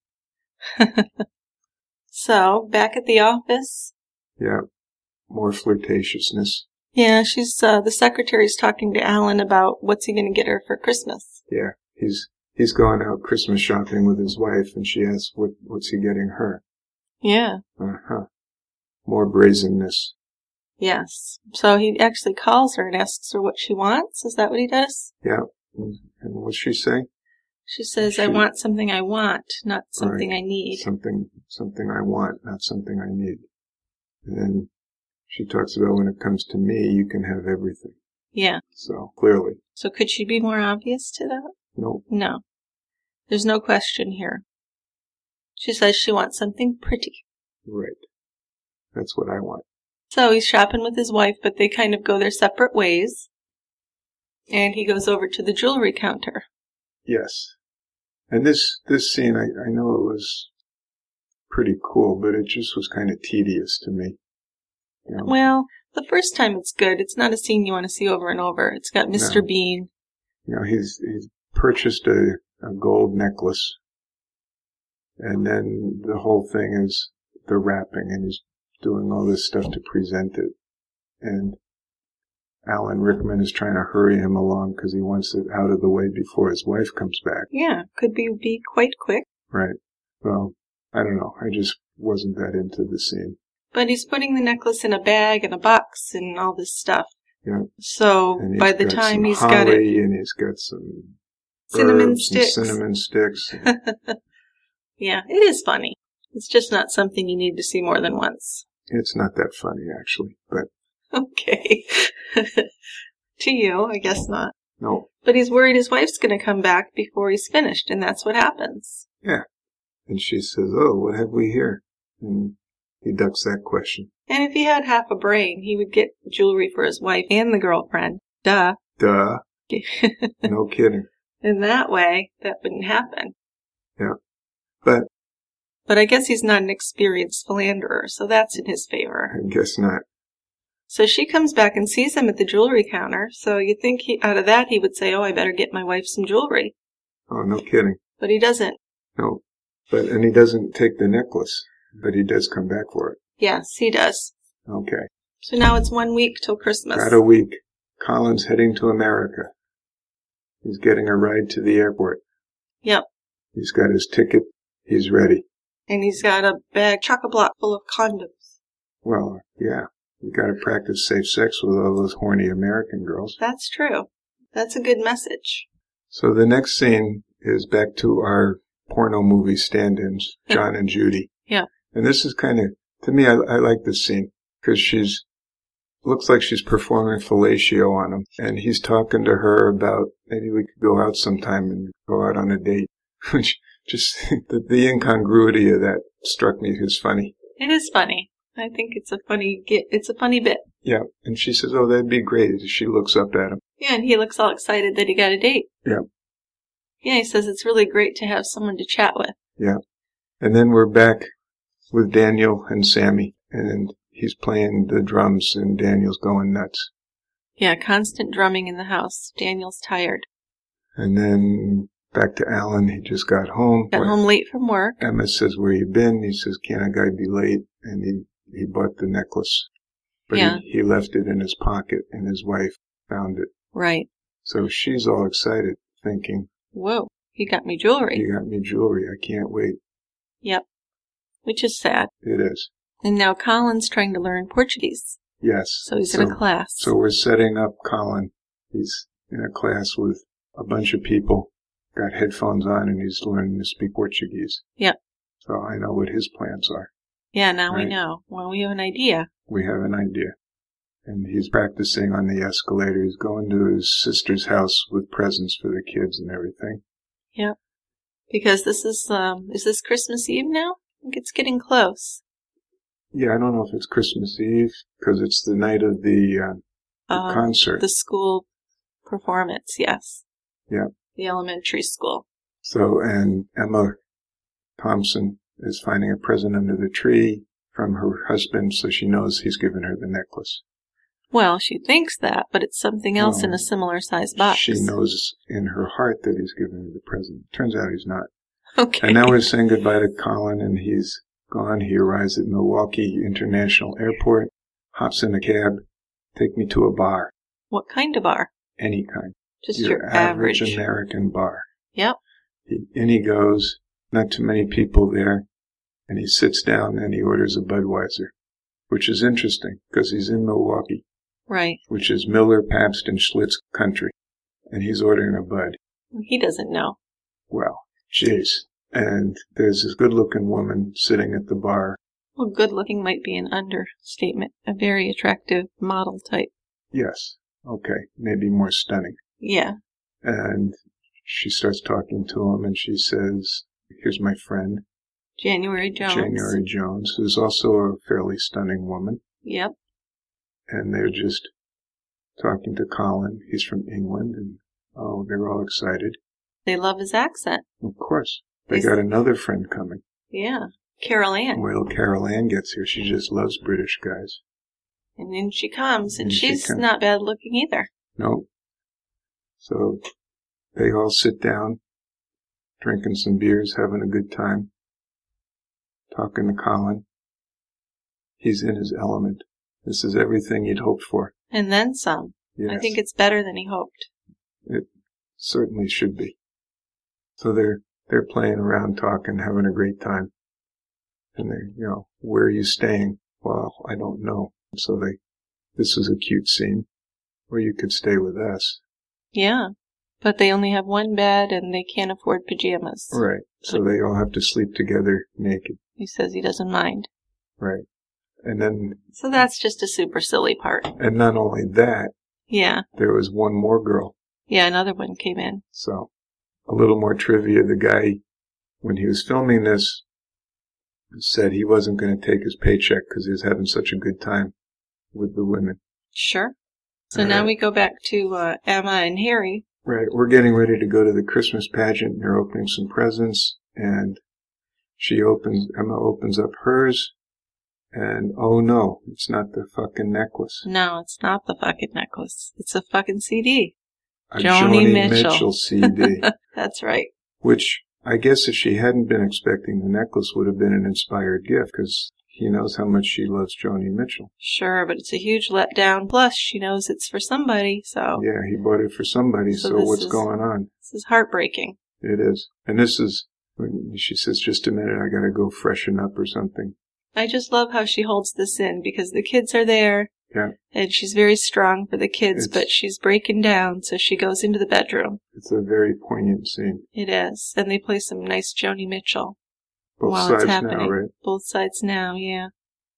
So, back at the office. Yeah. More flirtatiousness. Yeah, she's, uh, the secretary's talking to Alan about what's he going to get her for Christmas. Yeah. He's he's going out Christmas shopping with his wife, and she asks, what what's he getting her? Yeah. Uh-huh. More brazenness. Yes. So he actually calls her and asks her what she wants. Is that what he does? Yeah. And what's she say? She says, She, I want something I want, not something right. I need. Something, something I want, not something I need. And then she talks about when it comes to me, you can have everything. Yeah. So, clearly. So could she be more obvious to that? Nope. No. There's no question here. She says she wants something pretty. Right. That's what I want. So he's shopping with his wife, but they kind of go their separate ways. And he goes over to the jewelry counter. Yes. And this, this scene, I, I know it was pretty cool, but it just was kind of tedious to me. You know? Well, the first time it's good. It's not a scene you want to see over and over. It's got Mister No. Bean. You know, he's, he's purchased a, a gold necklace. And then the whole thing is the wrapping, and he's doing all this stuff to present it. And Alan Rickman is trying to hurry him along because he wants it out of the way before his wife comes back. Yeah, could be, be quite quick. Right. Well, I don't know. I just wasn't that into the scene. But he's putting the necklace in a bag and a box and all this stuff. Yeah. So And he's by the got time some he's holly, got it, and he's got some cinnamon herbs sticks. and cinnamon sticks. Yeah, it is funny. It's just not something you need to see more than once. It's not that funny, actually, but Okay. To you, I guess not. no. But he's worried his wife's going to come back before he's finished, and that's what happens. Yeah. And she says, oh, what have we here? And he ducks that question. And if he had half a brain, he would get jewelry for his wife and the girlfriend. Duh. Duh. No kidding. In that way, that wouldn't happen. Yeah. But But I guess he's not an experienced philanderer, so that's in his favor. I guess not. So she comes back and sees him at the jewelry counter. So you think he, out of that he would say, oh, I better get my wife some jewelry. Oh, no kidding. But he doesn't. No. But, and he doesn't take the necklace, but he does come back for it. Yes, he does. Okay. So now it's one week till Christmas. Got a week. Colin's heading to America. He's getting a ride to the airport. Yep. He's got his ticket. He's ready. And he's got a bag chock-a-block full of condoms. Well, yeah. You got to practice safe sex with all those horny American girls. That's true. That's a good message. So the next scene is back to our porno movie stand-ins, John and Judy. Yeah. And this is kind of, to me, I, I like this scene because she's, looks like she's performing fellatio on him. And he's talking to her about maybe we could go out sometime and go out on a date. Which just, the, the incongruity of that struck me as funny. It is funny. I think it's a funny get. It's a funny bit. Yeah. And she says, oh, that'd be great. She looks up at him. Yeah, and he looks all excited that he got a date. Yeah. Yeah, he says it's really great to have someone to chat with. Yeah. And then we're back with Daniel and Sammy. And he's playing the drums and Daniel's going nuts. Yeah, constant drumming in the house. Daniel's tired. And then back to Alan. He just got home. Got home late from work. Emma says, where you been? He says, can't a guy be late? And he, he bought the necklace. But yeah. he, he left it in his pocket and his wife found it. Right. So she's all excited, thinking, whoa, he got me jewelry. He got me jewelry. I can't wait. Yep. Which is sad. It is. And now Colin's trying to learn Portuguese. Yes. So he's so, in a class. So we're setting up Colin. He's in a class with a bunch of people, got headphones on, and he's learning to speak Portuguese. Yep. So I know what his plans are. Yeah, now right? we know. Well, we have an idea. We have an idea. And he's practicing on the escalator. He's going to his sister's house with presents for the kids and everything. Yep. Because this is, um, is this Christmas Eve now? I think it's getting close. Yeah, I don't know if it's Christmas Eve, because it's the night of the, uh, the uh, concert. The school performance, yes. Yeah. The elementary school. So, and Emma Thompson is finding a present under the tree from her husband, so she knows he's given her the necklace. Well, she thinks that, but it's something else well, in a similar sized box. She knows in her heart that he's given her the present. Turns out he's not. Okay. And now we're saying goodbye to Colin, and he's gone. He arrives at Milwaukee International Airport, hops in a cab, take me to a bar. What kind of bar? Any kind. Just your, your average, average American bar. Yep. He, in he goes, not too many people there, and he sits down and he orders a Budweiser, which is interesting because he's in Milwaukee. Right. Which is Miller, Pabst, and Schlitz country. And he's ordering a Bud. He doesn't know. Well, jeez. And there's this good-looking woman sitting at the bar. Well, good-looking might be an understatement. A very attractive model type. Yes. Okay. Maybe more stunning. Yeah. And she starts talking to him, and she says, here's my friend. January Jones. January Jones, who's also a fairly stunning woman. Yep. And they're just talking to Colin. He's from England, and oh, they're all excited. They love his accent. Of course. They He's... got another friend coming. Yeah. Carol Ann. Well, Carol Ann gets here. She just loves British guys. And then she comes, and, and she's she not bad looking either. No. So they all sit down, drinking some beers, having a good time, talking to Colin. He's in his element. This is everything he'd hoped for. And then some. Yes. I think it's better than he hoped. It certainly should be. So they're they're playing around, talking, having a great time. And they, you know, where are you staying? Well, I don't know. So they, this is a cute scene where you could stay with us. Yeah. But they only have one bed and they can't afford pajamas. Right. So they all have to sleep together naked. He says he doesn't mind. Right. And then... So that's just a super silly part. And not only that... Yeah. There was one more girl. Yeah, another one came in. So, a little more trivia. The guy, when he was filming this, said he wasn't going to take his paycheck because he was having such a good time with the women. Sure. So All now right. we go back to uh, Emma and Harry. Right. We're getting ready to go to the Christmas pageant. They're opening some presents, and she opens, Emma opens up hers, And oh no, it's not the fucking necklace. No, it's not the fucking necklace. It's a fucking C D. A Joni Joni Mitchell. Mitchell C D. That's right. Which, I guess if she hadn't been expecting the necklace, would have been an inspired gift, because he knows how much she loves Joni Mitchell. Sure, but it's a huge letdown. Plus, she knows it's for somebody, so... Yeah, he bought it for somebody, so, So this what's is- going on? This is heartbreaking. It is. And this is, when she says, just a minute, I gotta go freshen up or something. I just love how she holds this in, because the kids are there, Yeah. and she's very strong for the kids, It's- but she's breaking down, so she goes into the bedroom. It's a very poignant scene. It is. And they play some nice Joni Mitchell Both while sides it's happening. now, right? Both sides now, yeah.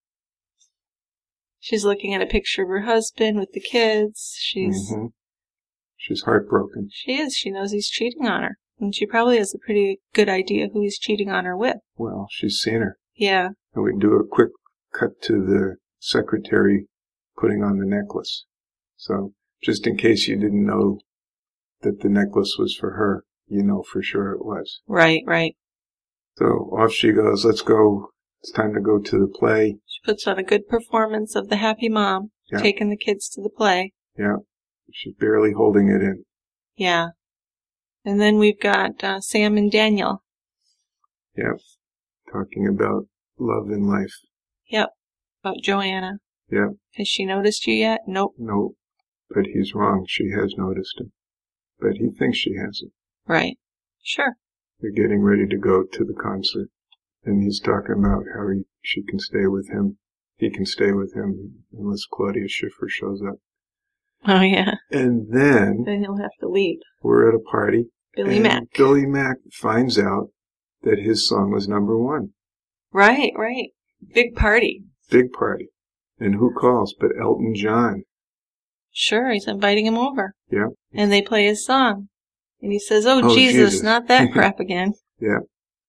She's looking at a picture of her husband with the kids. She's... hmm She's heartbroken. She is. She knows he's cheating on her. And she probably has a pretty good idea who he's cheating on her with. Well, she's seen her. Yeah. And we do a quick cut to the secretary putting on the necklace. So, just in case you didn't know that the necklace was for her, you know for sure it was. Right, right. So, off she goes. Let's go. It's time to go to the play. She puts on a good performance of the happy mom, Yeah. taking the kids to the play. Yeah. She's barely holding it in. Yeah. And then we've got uh, Sam and Daniel. Yeah. Talking about love and life. Yep. About Joanna. Yeah. Has she noticed you yet? Nope. No. But he's wrong. She has noticed him. But he thinks she hasn't. Right. Sure. They're getting ready to go to the concert. And he's talking about how he, she can stay with him. He can stay with him unless Claudia Schiffer shows up. Oh, yeah. And then Then he'll have to leave. we're at a party. Billy and Mack. Billy Mack finds out that his song was number one. Right, right. Big party. Big party. And who calls but Elton John? Sure, he's inviting him over. Yeah. And they play his song. And he says, oh, Oh, Jesus, Jesus. not that crap again. Yeah.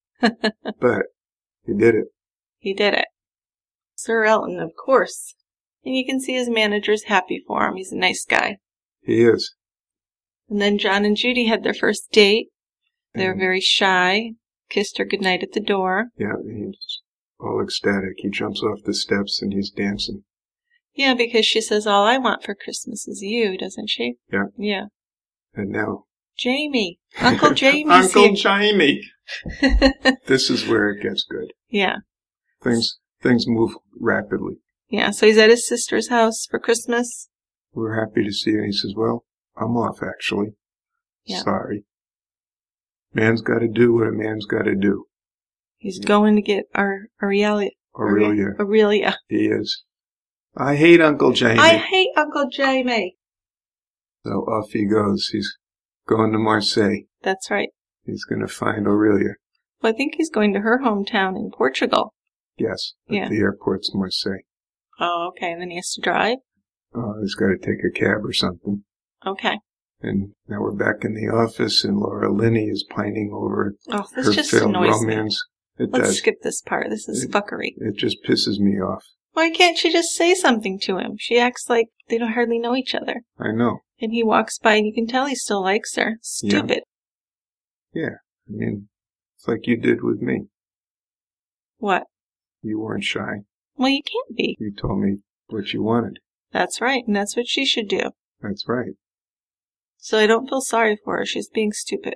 But he did it. He did it. Sir Elton, of course. And you can see his manager's happy for him. He's a nice guy. He is. And then John and Judy had their first date. They're And, very shy. Kissed her goodnight at the door. Yeah, he's all ecstatic. He jumps off the steps and he's dancing. Yeah, because she says, all I want for Christmas is you, doesn't she? Yeah. Yeah. And now... Jamie. Uncle Jamie. Uncle Jamie! This is where it gets good. Yeah. Things things move rapidly. Yeah, so he's at his sister's house for Christmas. We're happy to see you. And he says, well, I'm off, actually. Yeah. Sorry. Man's got to do what a man's got to do. He's going to get our Aurelia. Aurelia. Aurelia. He is. I hate Uncle Jamie. I hate Uncle Jamie. So off he goes. He's going to Marseille. That's right. He's going to find Aurelia. Well, I think he's going to her hometown in Portugal. Yes. At Yeah. the airport's Marseille. Oh, okay. And then he has to drive? Oh, he's got to take a cab or something. Okay. And now we're back in the office, and Laura Linney is pining over Oh, this her just failed annoys romance. me. It Let's does. skip this part. This is It- fuckery. It just pisses me off. Why can't she just say something to him? She acts like they don't hardly know each other. I know. And he walks by and you can tell he still likes her. Stupid. Yeah. I mean, it's like you did with me. What? You weren't shy. Well, you can't be. You told me what you wanted. That's right. And that's what she should do. That's right. So I don't feel sorry for her. She's being stupid.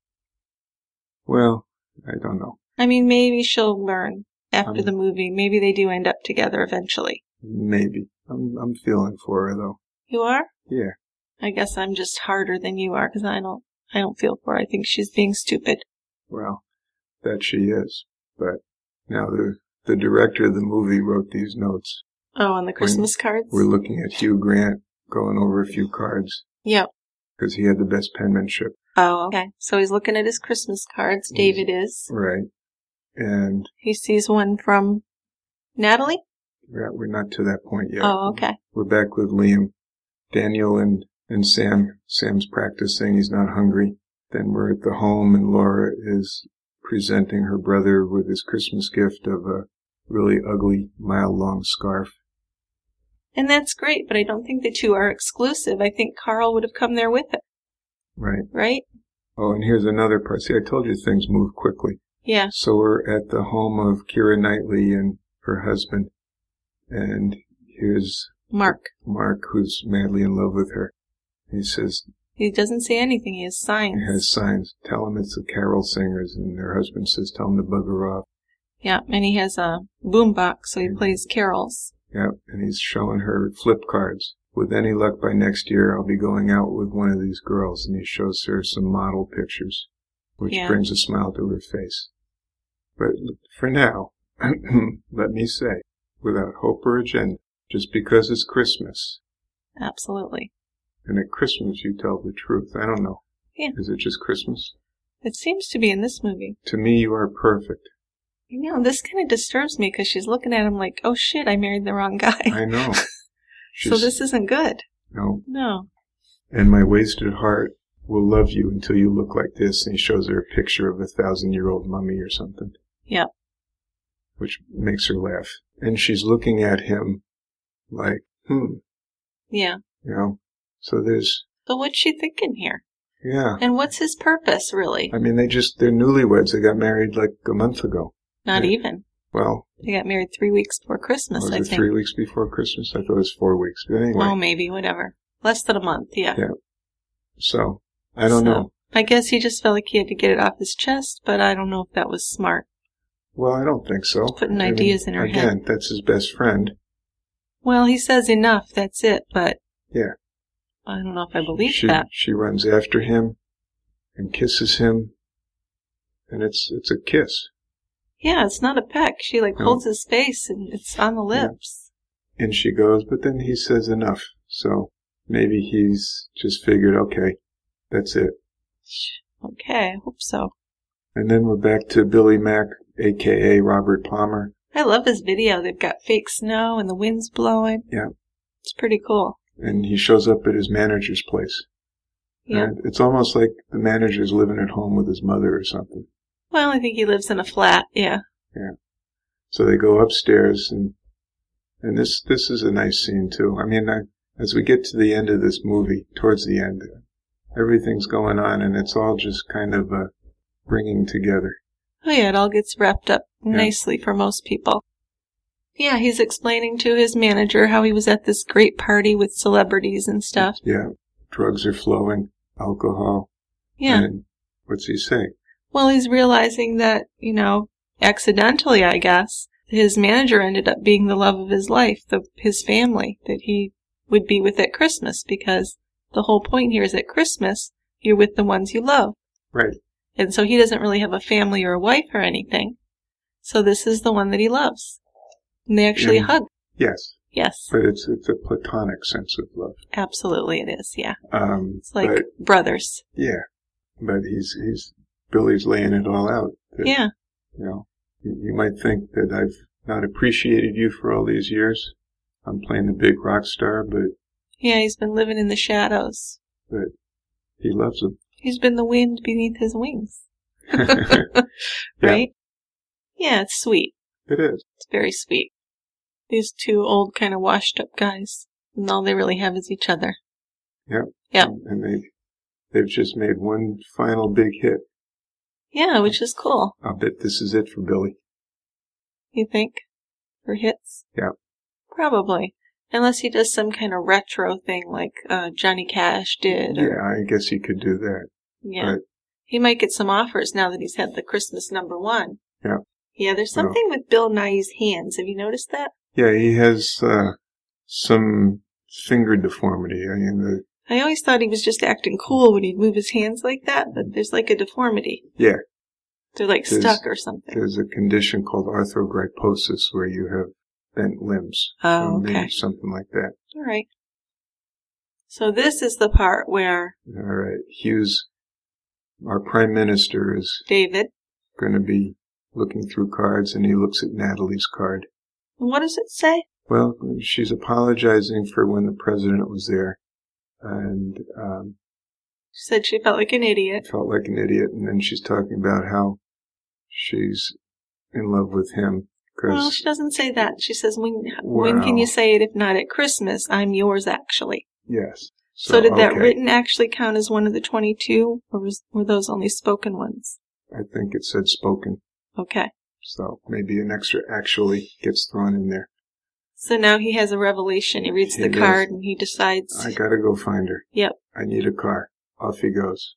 Well, I don't know. I mean, maybe she'll learn after Um, the movie. Maybe they do end up together eventually. Maybe. I'm I'm feeling for her though. You are? Yeah. I guess I'm just harder than you are because I don't, I don't feel for her. I think she's being stupid. Well, that she is. But now the the director of the movie wrote these notes. Oh, and the Christmas cards? We're looking at Hugh Grant going over a few cards Yep. because he had the best penmanship. Oh, okay. So he's looking at his Christmas cards. David is. Right. And He sees one from Natalie? we're we're not to that point yet. Oh, okay. We're back with Liam, Daniel, and, and Sam. Sam's practicing. He's not hungry. Then we're at the home, and Laura is presenting her brother with his Christmas gift of a really ugly, mile-long scarf. And that's great, but I don't think the two are exclusive. I think Carl would have come there with it, Right. right? Oh, and here's another part. See, I told you things move quickly. Yeah. So we're at the home of Keira Knightley and her husband, And here's Mark. Mark, who's madly in love with her. He says... He doesn't say anything. He has signs. He has signs. Tell him it's the carol singers. And her husband says, tell him to bugger off. Yeah, and he has a boombox, so he plays carols. Yeah, and he's showing her flip cards. With any luck, by next year, I'll be going out with one of these girls. And he shows her some model pictures, which Yeah. brings a smile to her face. But for now, let me say, without hope or agenda, just because it's Christmas. Absolutely. And at Christmas, you tell the truth. I don't know. Yeah. Is it just Christmas? It seems to be in this movie. To me, you are perfect. You know, this kind of disturbs me because she's looking at him like, oh shit, I married the wrong guy. I know. So this isn't good. No. No. And my wasted heart will love you until you look like this. And he shows her a picture of a thousand-year-old mummy or something. Yep. Which makes her laugh. And she's looking at him like, hmm. Yeah. You know? So there's... So what's she thinking here? Yeah. And what's his purpose, really? I mean, they just, they're newlyweds. They got married like a month ago. Not yeah. even. Well. They got married three weeks before Christmas, was I it think. three weeks before Christmas? I thought it was four weeks. But anyway. Well, maybe, whatever. Less than a month, yeah. Yeah. So, I don't so, know. I guess he just felt like he had to get it off his chest, but I don't know if that was smart. Well, I don't think so. Putting I ideas mean, in her again, head. Again, that's his best friend. Well, he says enough, that's it, but... Yeah. I don't know if I believe she, that. She runs after him and kisses him, and it's it's a kiss. Yeah, it's not a peck. She, like, no. holds his face, and it's on the lips. Yeah. And she goes, but then he says enough. So maybe he's just figured, okay, that's it. Okay, I hope so. And then we're back to Billy Mack, a k a. Robert Palmer. I love this video. They've got fake snow, and the wind's blowing. Yeah. It's pretty cool. And he shows up at his manager's place. Yeah. And it's almost like the manager's living at home with his mother or something. Well, I think he lives in a flat, yeah. Yeah. So they go upstairs, and and this this is a nice scene, too. I mean, I, as we get to the end of this movie, towards the end, everything's going on, and it's all just kind of uh, bringing together. Oh, yeah, it all gets wrapped up Yeah. nicely for most people. Yeah, he's explaining to his manager how he was at this great party with celebrities and stuff. Yeah. Drugs are flowing, alcohol. Yeah. And what's he saying? Well, he's realizing that, you know, accidentally, I guess, his manager ended up being the love of his life, the, his family, that he would be with at Christmas, because the whole point here is at Christmas, you're with the ones you love. Right. And so he doesn't really have a family or a wife or anything. So this is the one that he loves. And they actually Yeah. hug. Yes. Yes. But it's it's a platonic sense of love. Absolutely it is, yeah. Um, It's like but, brothers. yeah. But he's, he's, Billy's laying it all out. That, Yeah. You know, you, you might think that I've not appreciated you for all these years. I'm playing the big rock star, but, Yeah, he's been living in the shadows. but he loves him. He's been the wind beneath his wings. Yeah. Right? Yeah, it's sweet. It is. It's very sweet. These two old, kind of washed up guys. And all they really have is each other. Yep. Yep. And they, they've just made one final big hit. Yeah, which is cool. I'll bet this is it for Billy. You think? For hits? Yeah. Probably. Unless he does some kind of retro thing like uh, Johnny Cash did. Or, Yeah, I guess he could do that. yeah. But, He might get some offers now that he's had the Christmas number one. yeah. Yeah, there's something with Bill Nighy's hands. Have you noticed that? Yeah, he has uh, some finger deformity. I mean, the, I always thought he was just acting cool when he'd move his hands like that, but there's like a deformity. yeah, They're like There's- stuck or something. there's a condition called arthrogryposis where you have bent limbs. Oh, So maybe okay. something like that. All right. So this is the part where All right. Hughes, our prime minister, is David, going to be looking through cards, and he looks at Natalie's card. what does it say? Well, she's apologizing for when the president was there, and um, She said she felt like an idiot. felt like an idiot. And then she's talking about how she's in love with him. Cause, Well, she doesn't say that. She says, when when can Well. you say it if not at Christmas? I'm yours, actually. yes. So, did that okay. written actually count as one of the twenty-two, or was, were those only spoken ones? I think it said spoken. Okay. So maybe an extra actually gets thrown in there. So now he has a revelation. He reads He the does. card and he decides. I gotta go find her. Yep. I need a car. Off he goes.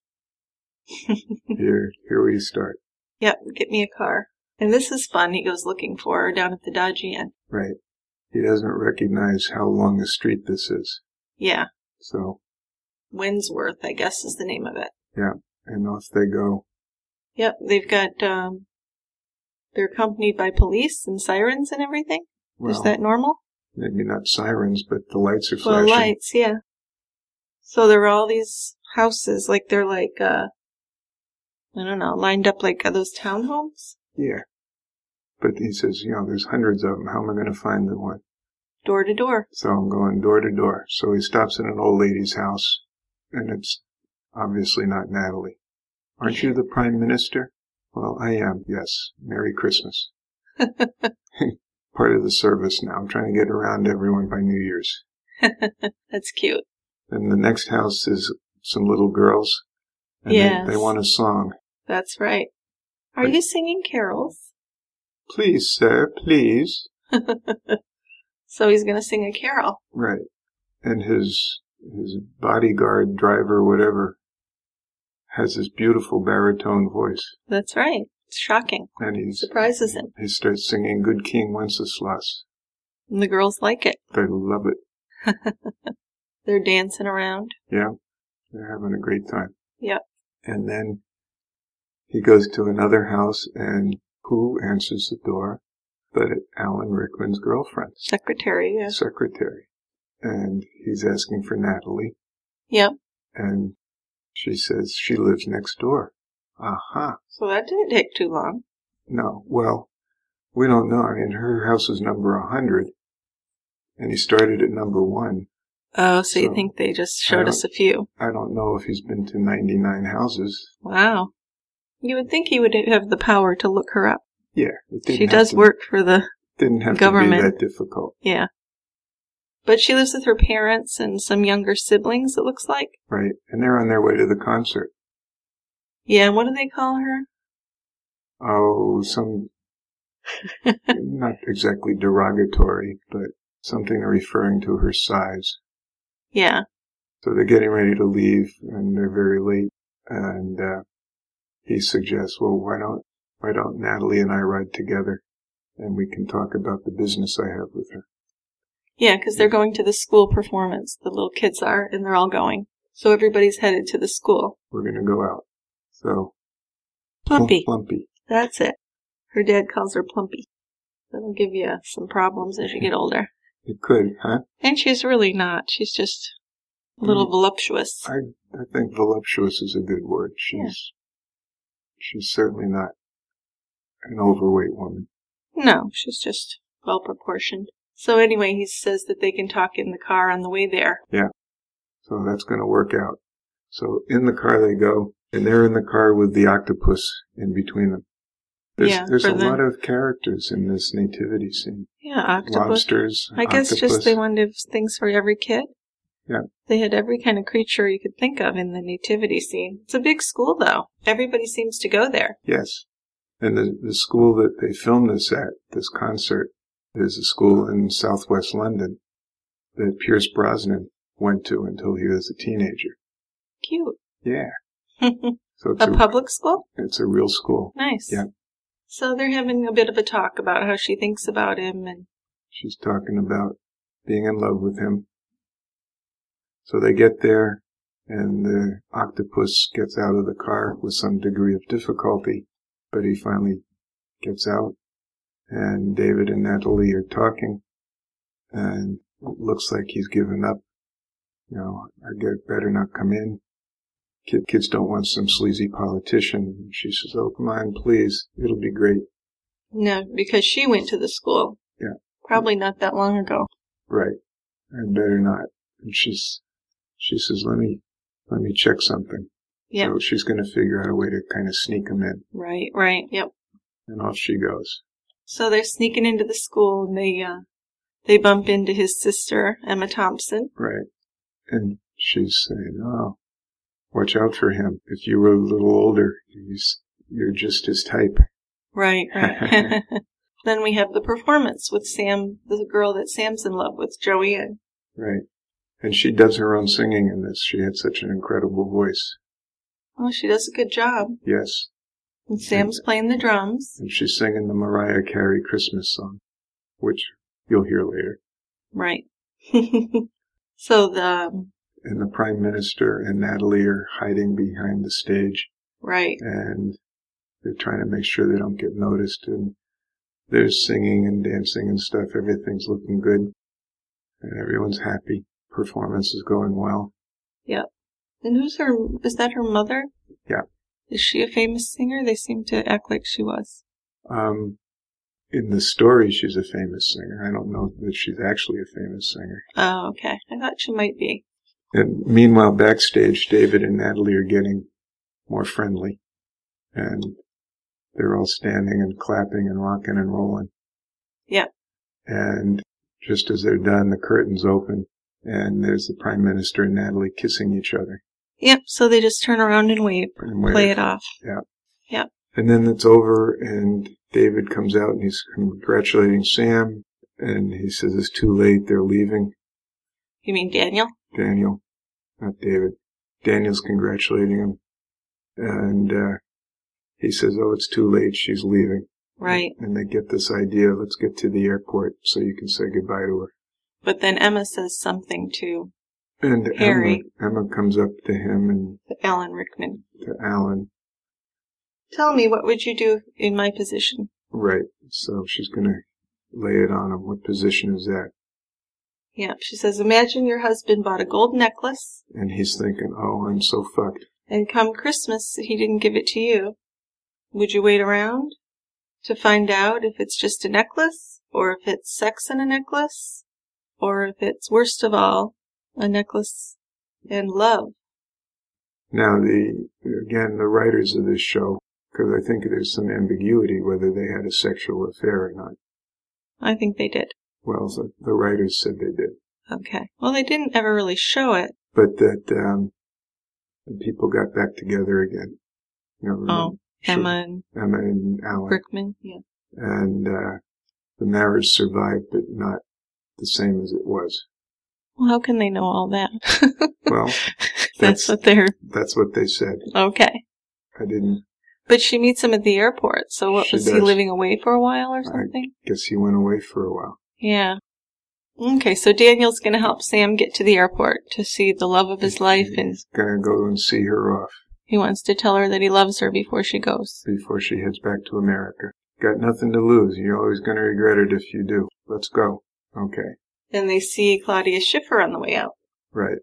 here, here we start. Yep, get me a car. And this is fun. He goes looking for her down at the Dodge Inn. Right. He doesn't recognize how long a street this is. Yeah. So. Windsworth, I guess, is the name of it. Yeah. And off they go. Yep, they've got, um, they're accompanied by police and sirens and everything. Well, is that normal? Maybe not sirens, but the lights are flashing. Well, lights, yeah. So there are all these houses, like they're like, uh, I don't know, lined up like, are those townhomes? Yeah. But he says, you know, there's hundreds of them. How am I going to find the one? Door to door. So I'm going door to door. So he stops at an old lady's house, and it's obviously not Natalie. Aren't you the Prime Minister? Well, I am, yes. Merry Christmas. Part of the service now. I'm trying to get around everyone by New Year's. That's cute. And the next house is some little girls. And yes. they, they want a song. That's right. Are but, you singing carols? Please, sir, please. So he's going to sing a carol. Right. And his his bodyguard, driver, whatever, has this beautiful baritone voice. That's right. It's shocking. And he surprises him. He starts singing Good King Wenceslas. And the girls like it. They love it. They're dancing around. Yeah. They're having a great time. Yep. And then he goes to another house, and who answers the door but Alan Rickman's girlfriend? Secretary, yeah. Secretary. And he's asking for Natalie. Yep. And she says she lives next door. Aha. So that didn't take too long. No. Well, we don't know. I mean, her house is number a hundred, and he started at number one. Oh, so, so you think they just showed us a few? I don't know if he's been to ninety-nine houses. Wow. You would think he would have the power to look her up. Yeah. It didn't she does to, work for the didn't have government. to be that difficult. Yeah. But she lives with her parents and some younger siblings, it looks like. Right. And they're on their way to the concert. Yeah, what do they call her? Oh, some, not exactly derogatory, but something referring to her size. Yeah. So they're getting ready to leave, and they're very late, and uh, he suggests, well, why don't, why don't Natalie and I ride together, and we can talk about the business I have with her. Yeah, because they're going to the school performance. The little kids are, and they're all going. So everybody's headed to the school. We're going to go out. So, Plumpy. Plumpy. That's it. Her dad calls her Plumpy. That'll give you some problems as you get older. It could, huh? And she's really not. She's just a little mm. voluptuous. I I think voluptuous is a good word. She's yeah. she's certainly not an overweight woman. No, she's just well proportioned. So anyway, he says that they can talk in the car on the way there. Yeah. So that's going to work out. So in the car they go, and they're in the car with the octopus in between them. There's, yeah, there's a the, lot of characters in this nativity scene. Yeah, octopus. Lobsters, I guess octopus. Just they wanted things for every kid. Yeah. They had every kind of creature you could think of in the nativity scene. It's a big school, though. Everybody seems to go there. Yes. And the, the school that they filmed this at, this concert, is a school in southwest London that Pierce Brosnan went to until he was a teenager. Cute. Yeah. So it's a, a public school? It's a real school. Nice. Yeah. So they're having a bit of a talk about how she thinks about him, and she's talking about being in love with him. So they get there, and the octopus gets out of the car with some degree of difficulty, but he finally gets out, and David and Natalie are talking, and it looks like he's given up. You know, I get better not come in. Kid, kids don't want some sleazy politician. She says, oh, come on, please. It'll be great. No, because she went to the school. Yeah. Probably not that long ago. Right. I better not. And she's, she says, let me, let me check something. Yeah. So she's going to figure out a way to kind of sneak him in. Right, right, yep. And off she goes. So they're sneaking into the school, and they, uh, they bump into his sister, Emma Thompson. Right. And she's saying, oh, watch out for him. If you were a little older, he's, you're just his type. Right, right. Then we have the performance with Sam, the girl that Sam's in love with, Joanne. Right. And she does her own singing in this. She had such an incredible voice. Oh, she does a good job. Yes. And Sam's and, playing the drums. And she's singing the Mariah Carey Christmas song, which you'll hear later. Right. So the... And the Prime Minister and Natalie are hiding behind the stage. Right. And they're trying to make sure they don't get noticed. And they're singing and dancing and stuff. Everything's looking good. And everyone's happy. Performance is going well. Yep. And who's her, is that her mother? Yeah. Is she a famous singer? They seem to act like she was. Um, in the story, she's a famous singer. I don't know that she's actually a famous singer. Oh, okay. I thought she might be. And meanwhile, backstage, David and Natalie are getting more friendly. And they're all standing and clapping and rocking and rolling. Yeah. And just as they're done, the curtains open. And there's the Prime Minister and Natalie kissing each other. Yep, so they just turn around and wave, and wave. Play it off. Yeah. Yep. And then it's over, and David comes out, and he's congratulating Sam, and he says it's too late, they're leaving. You mean Daniel? Daniel, not David. Daniel's congratulating him, and uh, he says, oh, it's too late, she's leaving. Right. And they get this idea, let's get to the airport so you can say goodbye to her. But then Emma says something to and Harry. Emma, Emma comes up to him and to Alan Rickman. To Alan. Tell me, what would you do in my position? Right. So she's going to lay it on him. What position is that? Yeah. She says, imagine your husband bought a gold necklace. And he's thinking, oh, I'm so fucked. And come Christmas, he didn't give it to you. Would you wait around to find out if it's just a necklace, or if it's sex in a necklace, or if it's, worst of all, a necklace and love? Now, the again, the writers of this show, because I think there's some ambiguity whether they had a sexual affair or not. I think they did. Well, the, the writers said they did. Okay. Well, they didn't ever really show it. But that um, the people got back together again. You know, oh, sure. Emma and Emma and Alan Rickman, yeah. And uh, the marriage survived, but not the same as it was. Well, how can they know all that? Well, that's, that's what they're... That's what they said. Okay. I didn't... But she meets him at the airport, so what, she was does. he living away for a while or something? I guess he went away for a while. Yeah. Okay, so Daniel's going to help Sam get to the airport to see the love of his life. He's and He's going to go and see her off. He wants to tell her that he loves her before she goes. Before she heads back to America. Got nothing to lose. You're always going to regret it if you do. Let's go. Okay. And they see Claudia Schiffer on the way out. Right.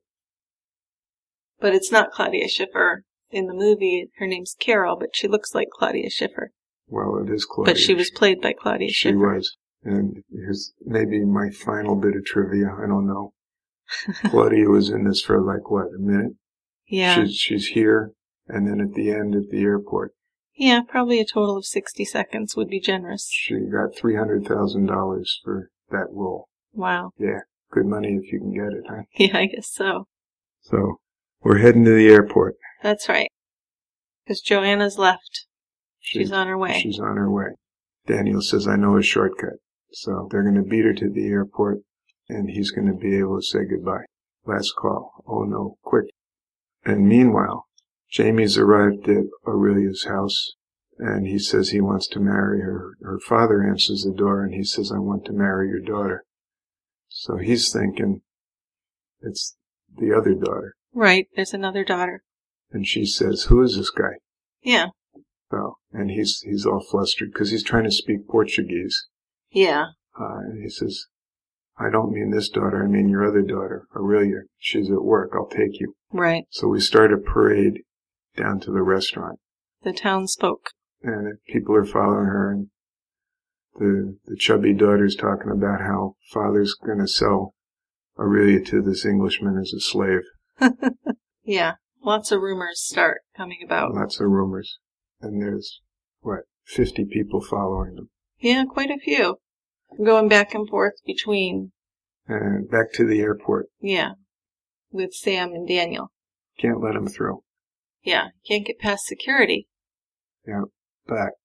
But it's not Claudia Schiffer in the movie. Her name's Carol, but she looks like Claudia Schiffer. Well, it is Claudia. But she was played by Claudia she Schiffer. She was. And here's maybe my final bit of trivia. I don't know. Claudia was in this for like, what, a minute? Yeah. She's, she's here, and then at the end at the airport. Yeah, probably a total of sixty seconds would be generous. She got three hundred thousand dollars for that role. Wow. Yeah, good money if you can get it, huh? Yeah, I guess so. So, we're heading to the airport. That's right. Because Joanna's left. She's she, on her way. She's on her way. Daniel says, I know a shortcut. So, they're going to beat her to the airport, and he's going to be able to say goodbye. Last call. Oh no, quick. And meanwhile, Jamie's arrived at Aurelia's house, and he says he wants to marry her. Her father answers the door, and he says, I want to marry your daughter. So he's thinking it's the other daughter. Right, there's another daughter. And she says, who is this guy? Yeah. Oh, and he's he's all flustered because he's trying to speak Portuguese. Yeah. Uh, and he says, I don't mean this daughter, I mean your other daughter, Aurelia. She's at work, I'll take you. Right. So we start a parade down to the restaurant. The townsfolk. And people are following her, and the the chubby daughter's talking about how father's going to sell Aurelia to this Englishman as a slave. Yeah, lots of rumors start coming about. Lots of rumors. And there's, what, fifty people following them. Yeah, quite a few. Going back and forth between... And back to the airport. Yeah, with Sam and Daniel. Can't let them through. Yeah, can't get past security. Yeah, but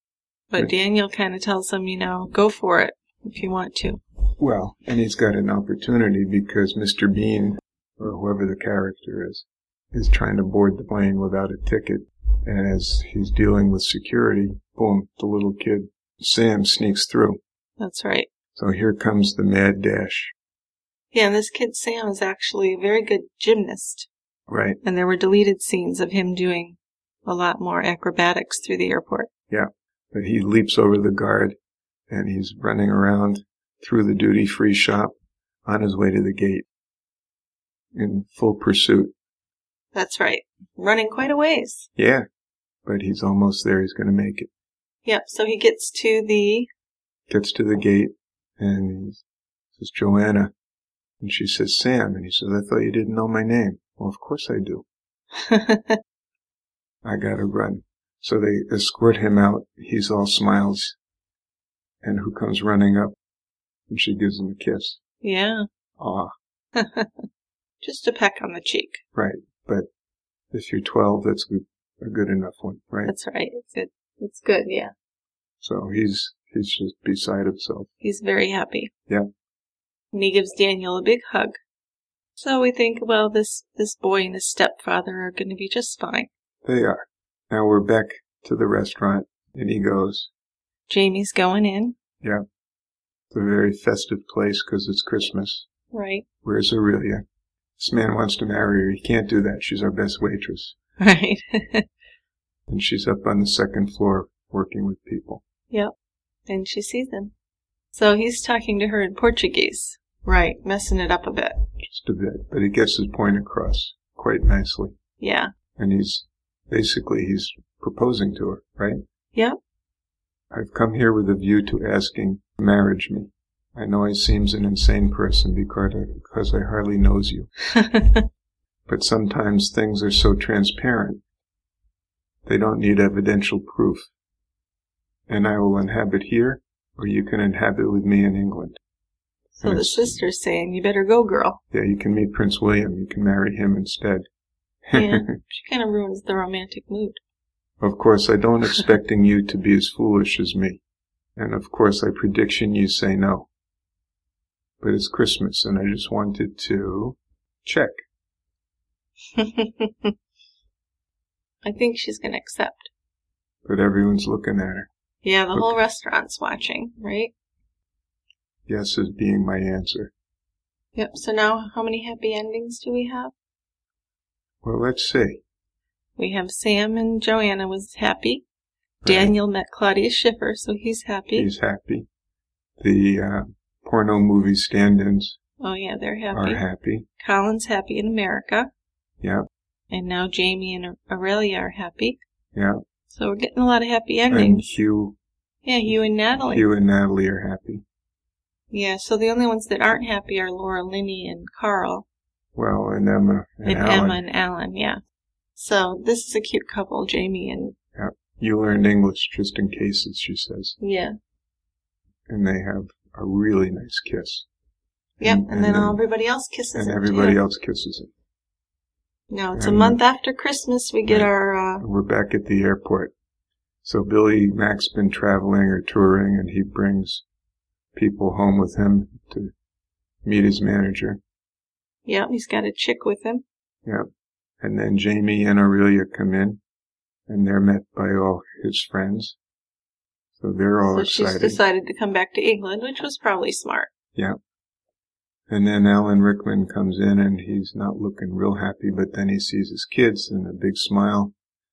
But But- Daniel kind of tells him, you know, go for it if you want to. Well, and he's got an opportunity because Mister Bean, or whoever the character is, is trying to board the plane without a ticket. And as he's dealing with security, boom, the little kid, Sam, sneaks through. That's right. So here comes the mad dash. Yeah, and this kid Sam is actually a very good gymnast. Right. And there were deleted scenes of him doing a lot more acrobatics through the airport. Yeah. But he leaps over the guard, and he's running around through the duty-free shop on his way to the gate in full pursuit. That's right. Running quite a ways. Yeah. But he's almost there. He's going to make it. Yep, so he gets to the... Gets to the gate, and he says, Joanna. And she says, Sam. And he says, I thought you didn't know my name. Well, of course I do. I gotta run. So they escort him out. He's all smiles. And who comes running up? And she gives him a kiss. Yeah. Aw. Just a peck on the cheek. Right. But if you're twelve, that's good, a good enough one, right? That's right. It's good. It's good, yeah. So he's he's just beside himself. He's very happy. Yeah. And he gives Daniel a big hug. So we think, well, this, this boy and his stepfather are going to be just fine. They are. Now we're back to the restaurant, and he goes. Jamie's going in. Yeah. It's a very festive place because it's Christmas. Right. Where's Aurelia? This man wants to marry her. He can't do that. She's our best waitress. Right. And she's up on the second floor working with people. Yep. And she sees him. So he's talking to her in Portuguese. Right. Messing it up a bit. Just a bit. But he gets his point across quite nicely. Yeah. And he's, basically, he's proposing to her, right? Yep. I've come here with a view to asking to marriage me. I know I seems an insane person because I, because I hardly knows you. But sometimes things are so transparent. They don't need evidential proof. And I will inhabit here, or you can inhabit with me in England. So And the it's- sister's saying, you better go, girl. Yeah, you can meet Prince William. You can marry him instead. Yeah. She kind of ruins the romantic mood. Of course, I don't expecting you to be as foolish as me. And of course, I prediction you say no. But it's Christmas, and I just wanted to check. I think she's going to accept. But everyone's looking at her. Yeah, the Look. whole restaurant's watching, right? Yes is being my answer. Yep, so now how many happy endings do we have? Well, let's see. We have Sam and Joanna was happy. Right. Daniel met Claudia Schiffer, so he's happy. He's happy. The uh, porno movie stand-ins Oh yeah, they're happy. are happy. Colin's happy in America. Yeah, And now Jamie and Aurelia are happy. yeah. So we're getting a lot of happy And endings. Hugh, Yeah, Hugh and Natalie. Hugh and Natalie are happy. Yeah, so the only ones that aren't happy are Laura Linney and Carl. Well, and Emma and, And Alan. Emma and Alan, yeah. So this is a cute couple, Jamie and... You learned English just in cases, she says. Yeah. And they have a really nice kiss. Yep, And- and, then, and then- everybody else kisses And him, everybody too. else kisses him. Now, it's and- a month after Christmas, we get Right. our... Uh, We're back at the airport. So Billy Mac's been traveling or touring, and he brings people home with him to meet his manager. yeah, he's got a chick with him. Yeah. And then Jamie and Aurelia come in, and they're met by all his friends. So they're all so excited. she's decided to come back to England, which was probably smart. Yeah. And then Alan Rickman comes in, and he's not looking real happy, but then he sees his kids and a big smile.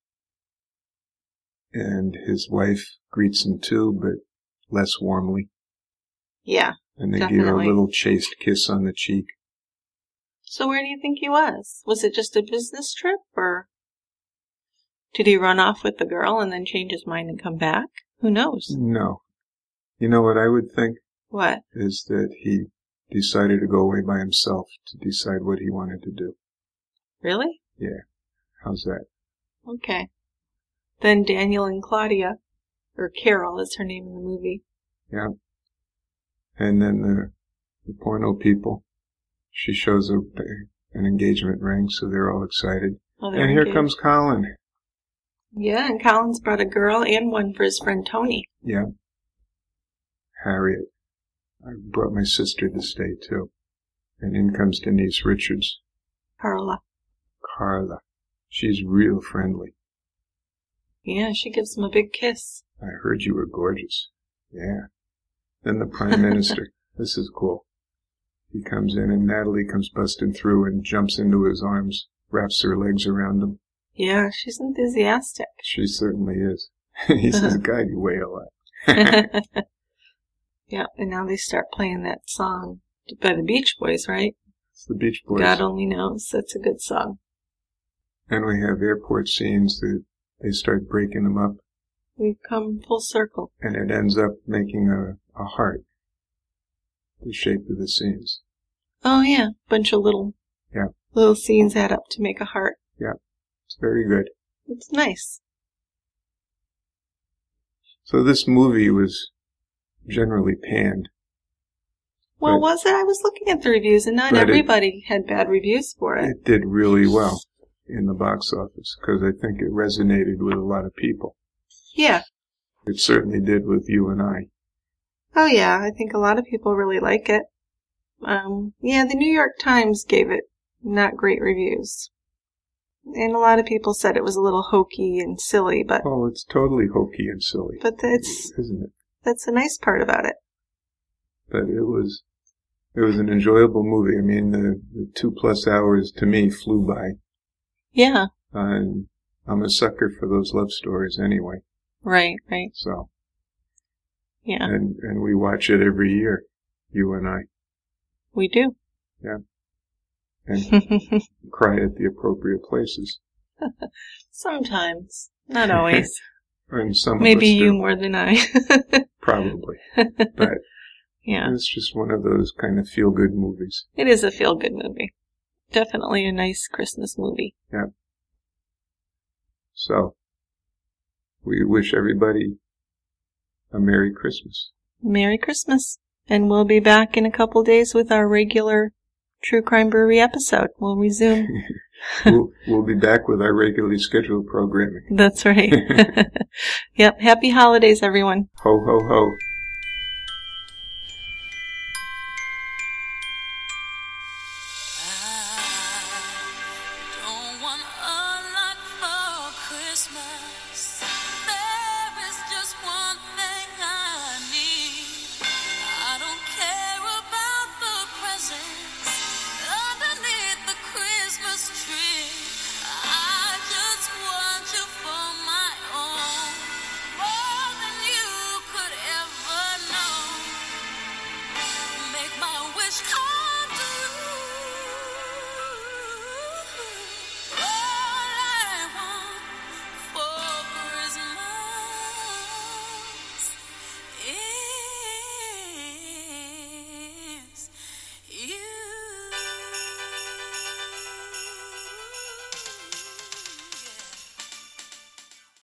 And his wife greets him too, but less warmly. Yeah. And they give a Definitely. little chaste kiss on the cheek. So where do you think he was? Was it just a business trip, or did he run off with the girl and then change his mind and come back? Who knows? No. You know what I would think What? is that he decided to go away by himself to decide what he wanted to do. Really? Yeah. How's that? Okay. Then Daniel and Claudia, or Carol is her name in the movie. Yeah. And then the, the porno people. She shows a, an engagement ring, so they're all excited. Oh, they're And here engaged. comes Colin. Yeah, and Colin's brought a girl and one for his friend Tony. Yeah. Harriet. I brought my sister to stay, too. And in comes Denise Richards. Carla. Carla. She's real friendly. Yeah, she gives him a big kiss. I heard you were gorgeous. Yeah. Then the Prime Minister. This is cool. He comes in and Natalie comes busting through and jumps into his arms, wraps her legs around him. Yeah, she's enthusiastic. She certainly is. He says, God, you weigh a lot. Yeah, and now they start playing that song by the Beach Boys, right? It's the Beach Boys. God Only Knows. That's a good song. And we have airport scenes that they start breaking them up. We've come full circle. And it ends up making a, a heart, the shape of the scenes. Oh, yeah. Bunch of little, yeah. little scenes add up to make a heart. Yeah. It's very good. It's nice. So this movie was generally panned. Well, was it? I was looking at the reviews, and not everybody it, had bad reviews for it. It did really well in the box office, because I think it resonated with a lot of people. Yeah. It certainly did with you and I. Oh, yeah. I think a lot of people really like it. Um, yeah, the New York Times gave it not great reviews. And a lot of people said it was a little hokey and silly, but... Oh, it's totally hokey and silly. But that's... Isn't it? That's the nice part about it. But it was... It was an enjoyable movie. I mean, the, the two plus hours to me flew by. Yeah. Uh, and I'm a sucker for those love stories anyway. Right, right. So. Yeah. And and we watch it every year, you and I. We do. Yeah. And cry at the appropriate places. Sometimes. Not always. And some Maybe of us you do. more than I. Probably. But yeah. It's just one of those kind of feel-good movies. It is a feel-good movie. Definitely a nice Christmas movie. Yeah. So, we wish everybody a Merry Christmas. Merry Christmas. And we'll be back in a couple days with our regular True Crime Brewery episode. We'll resume. we'll, we'll be back with our regularly scheduled programming. That's right. Yep. Happy holidays, everyone. Ho, ho, ho.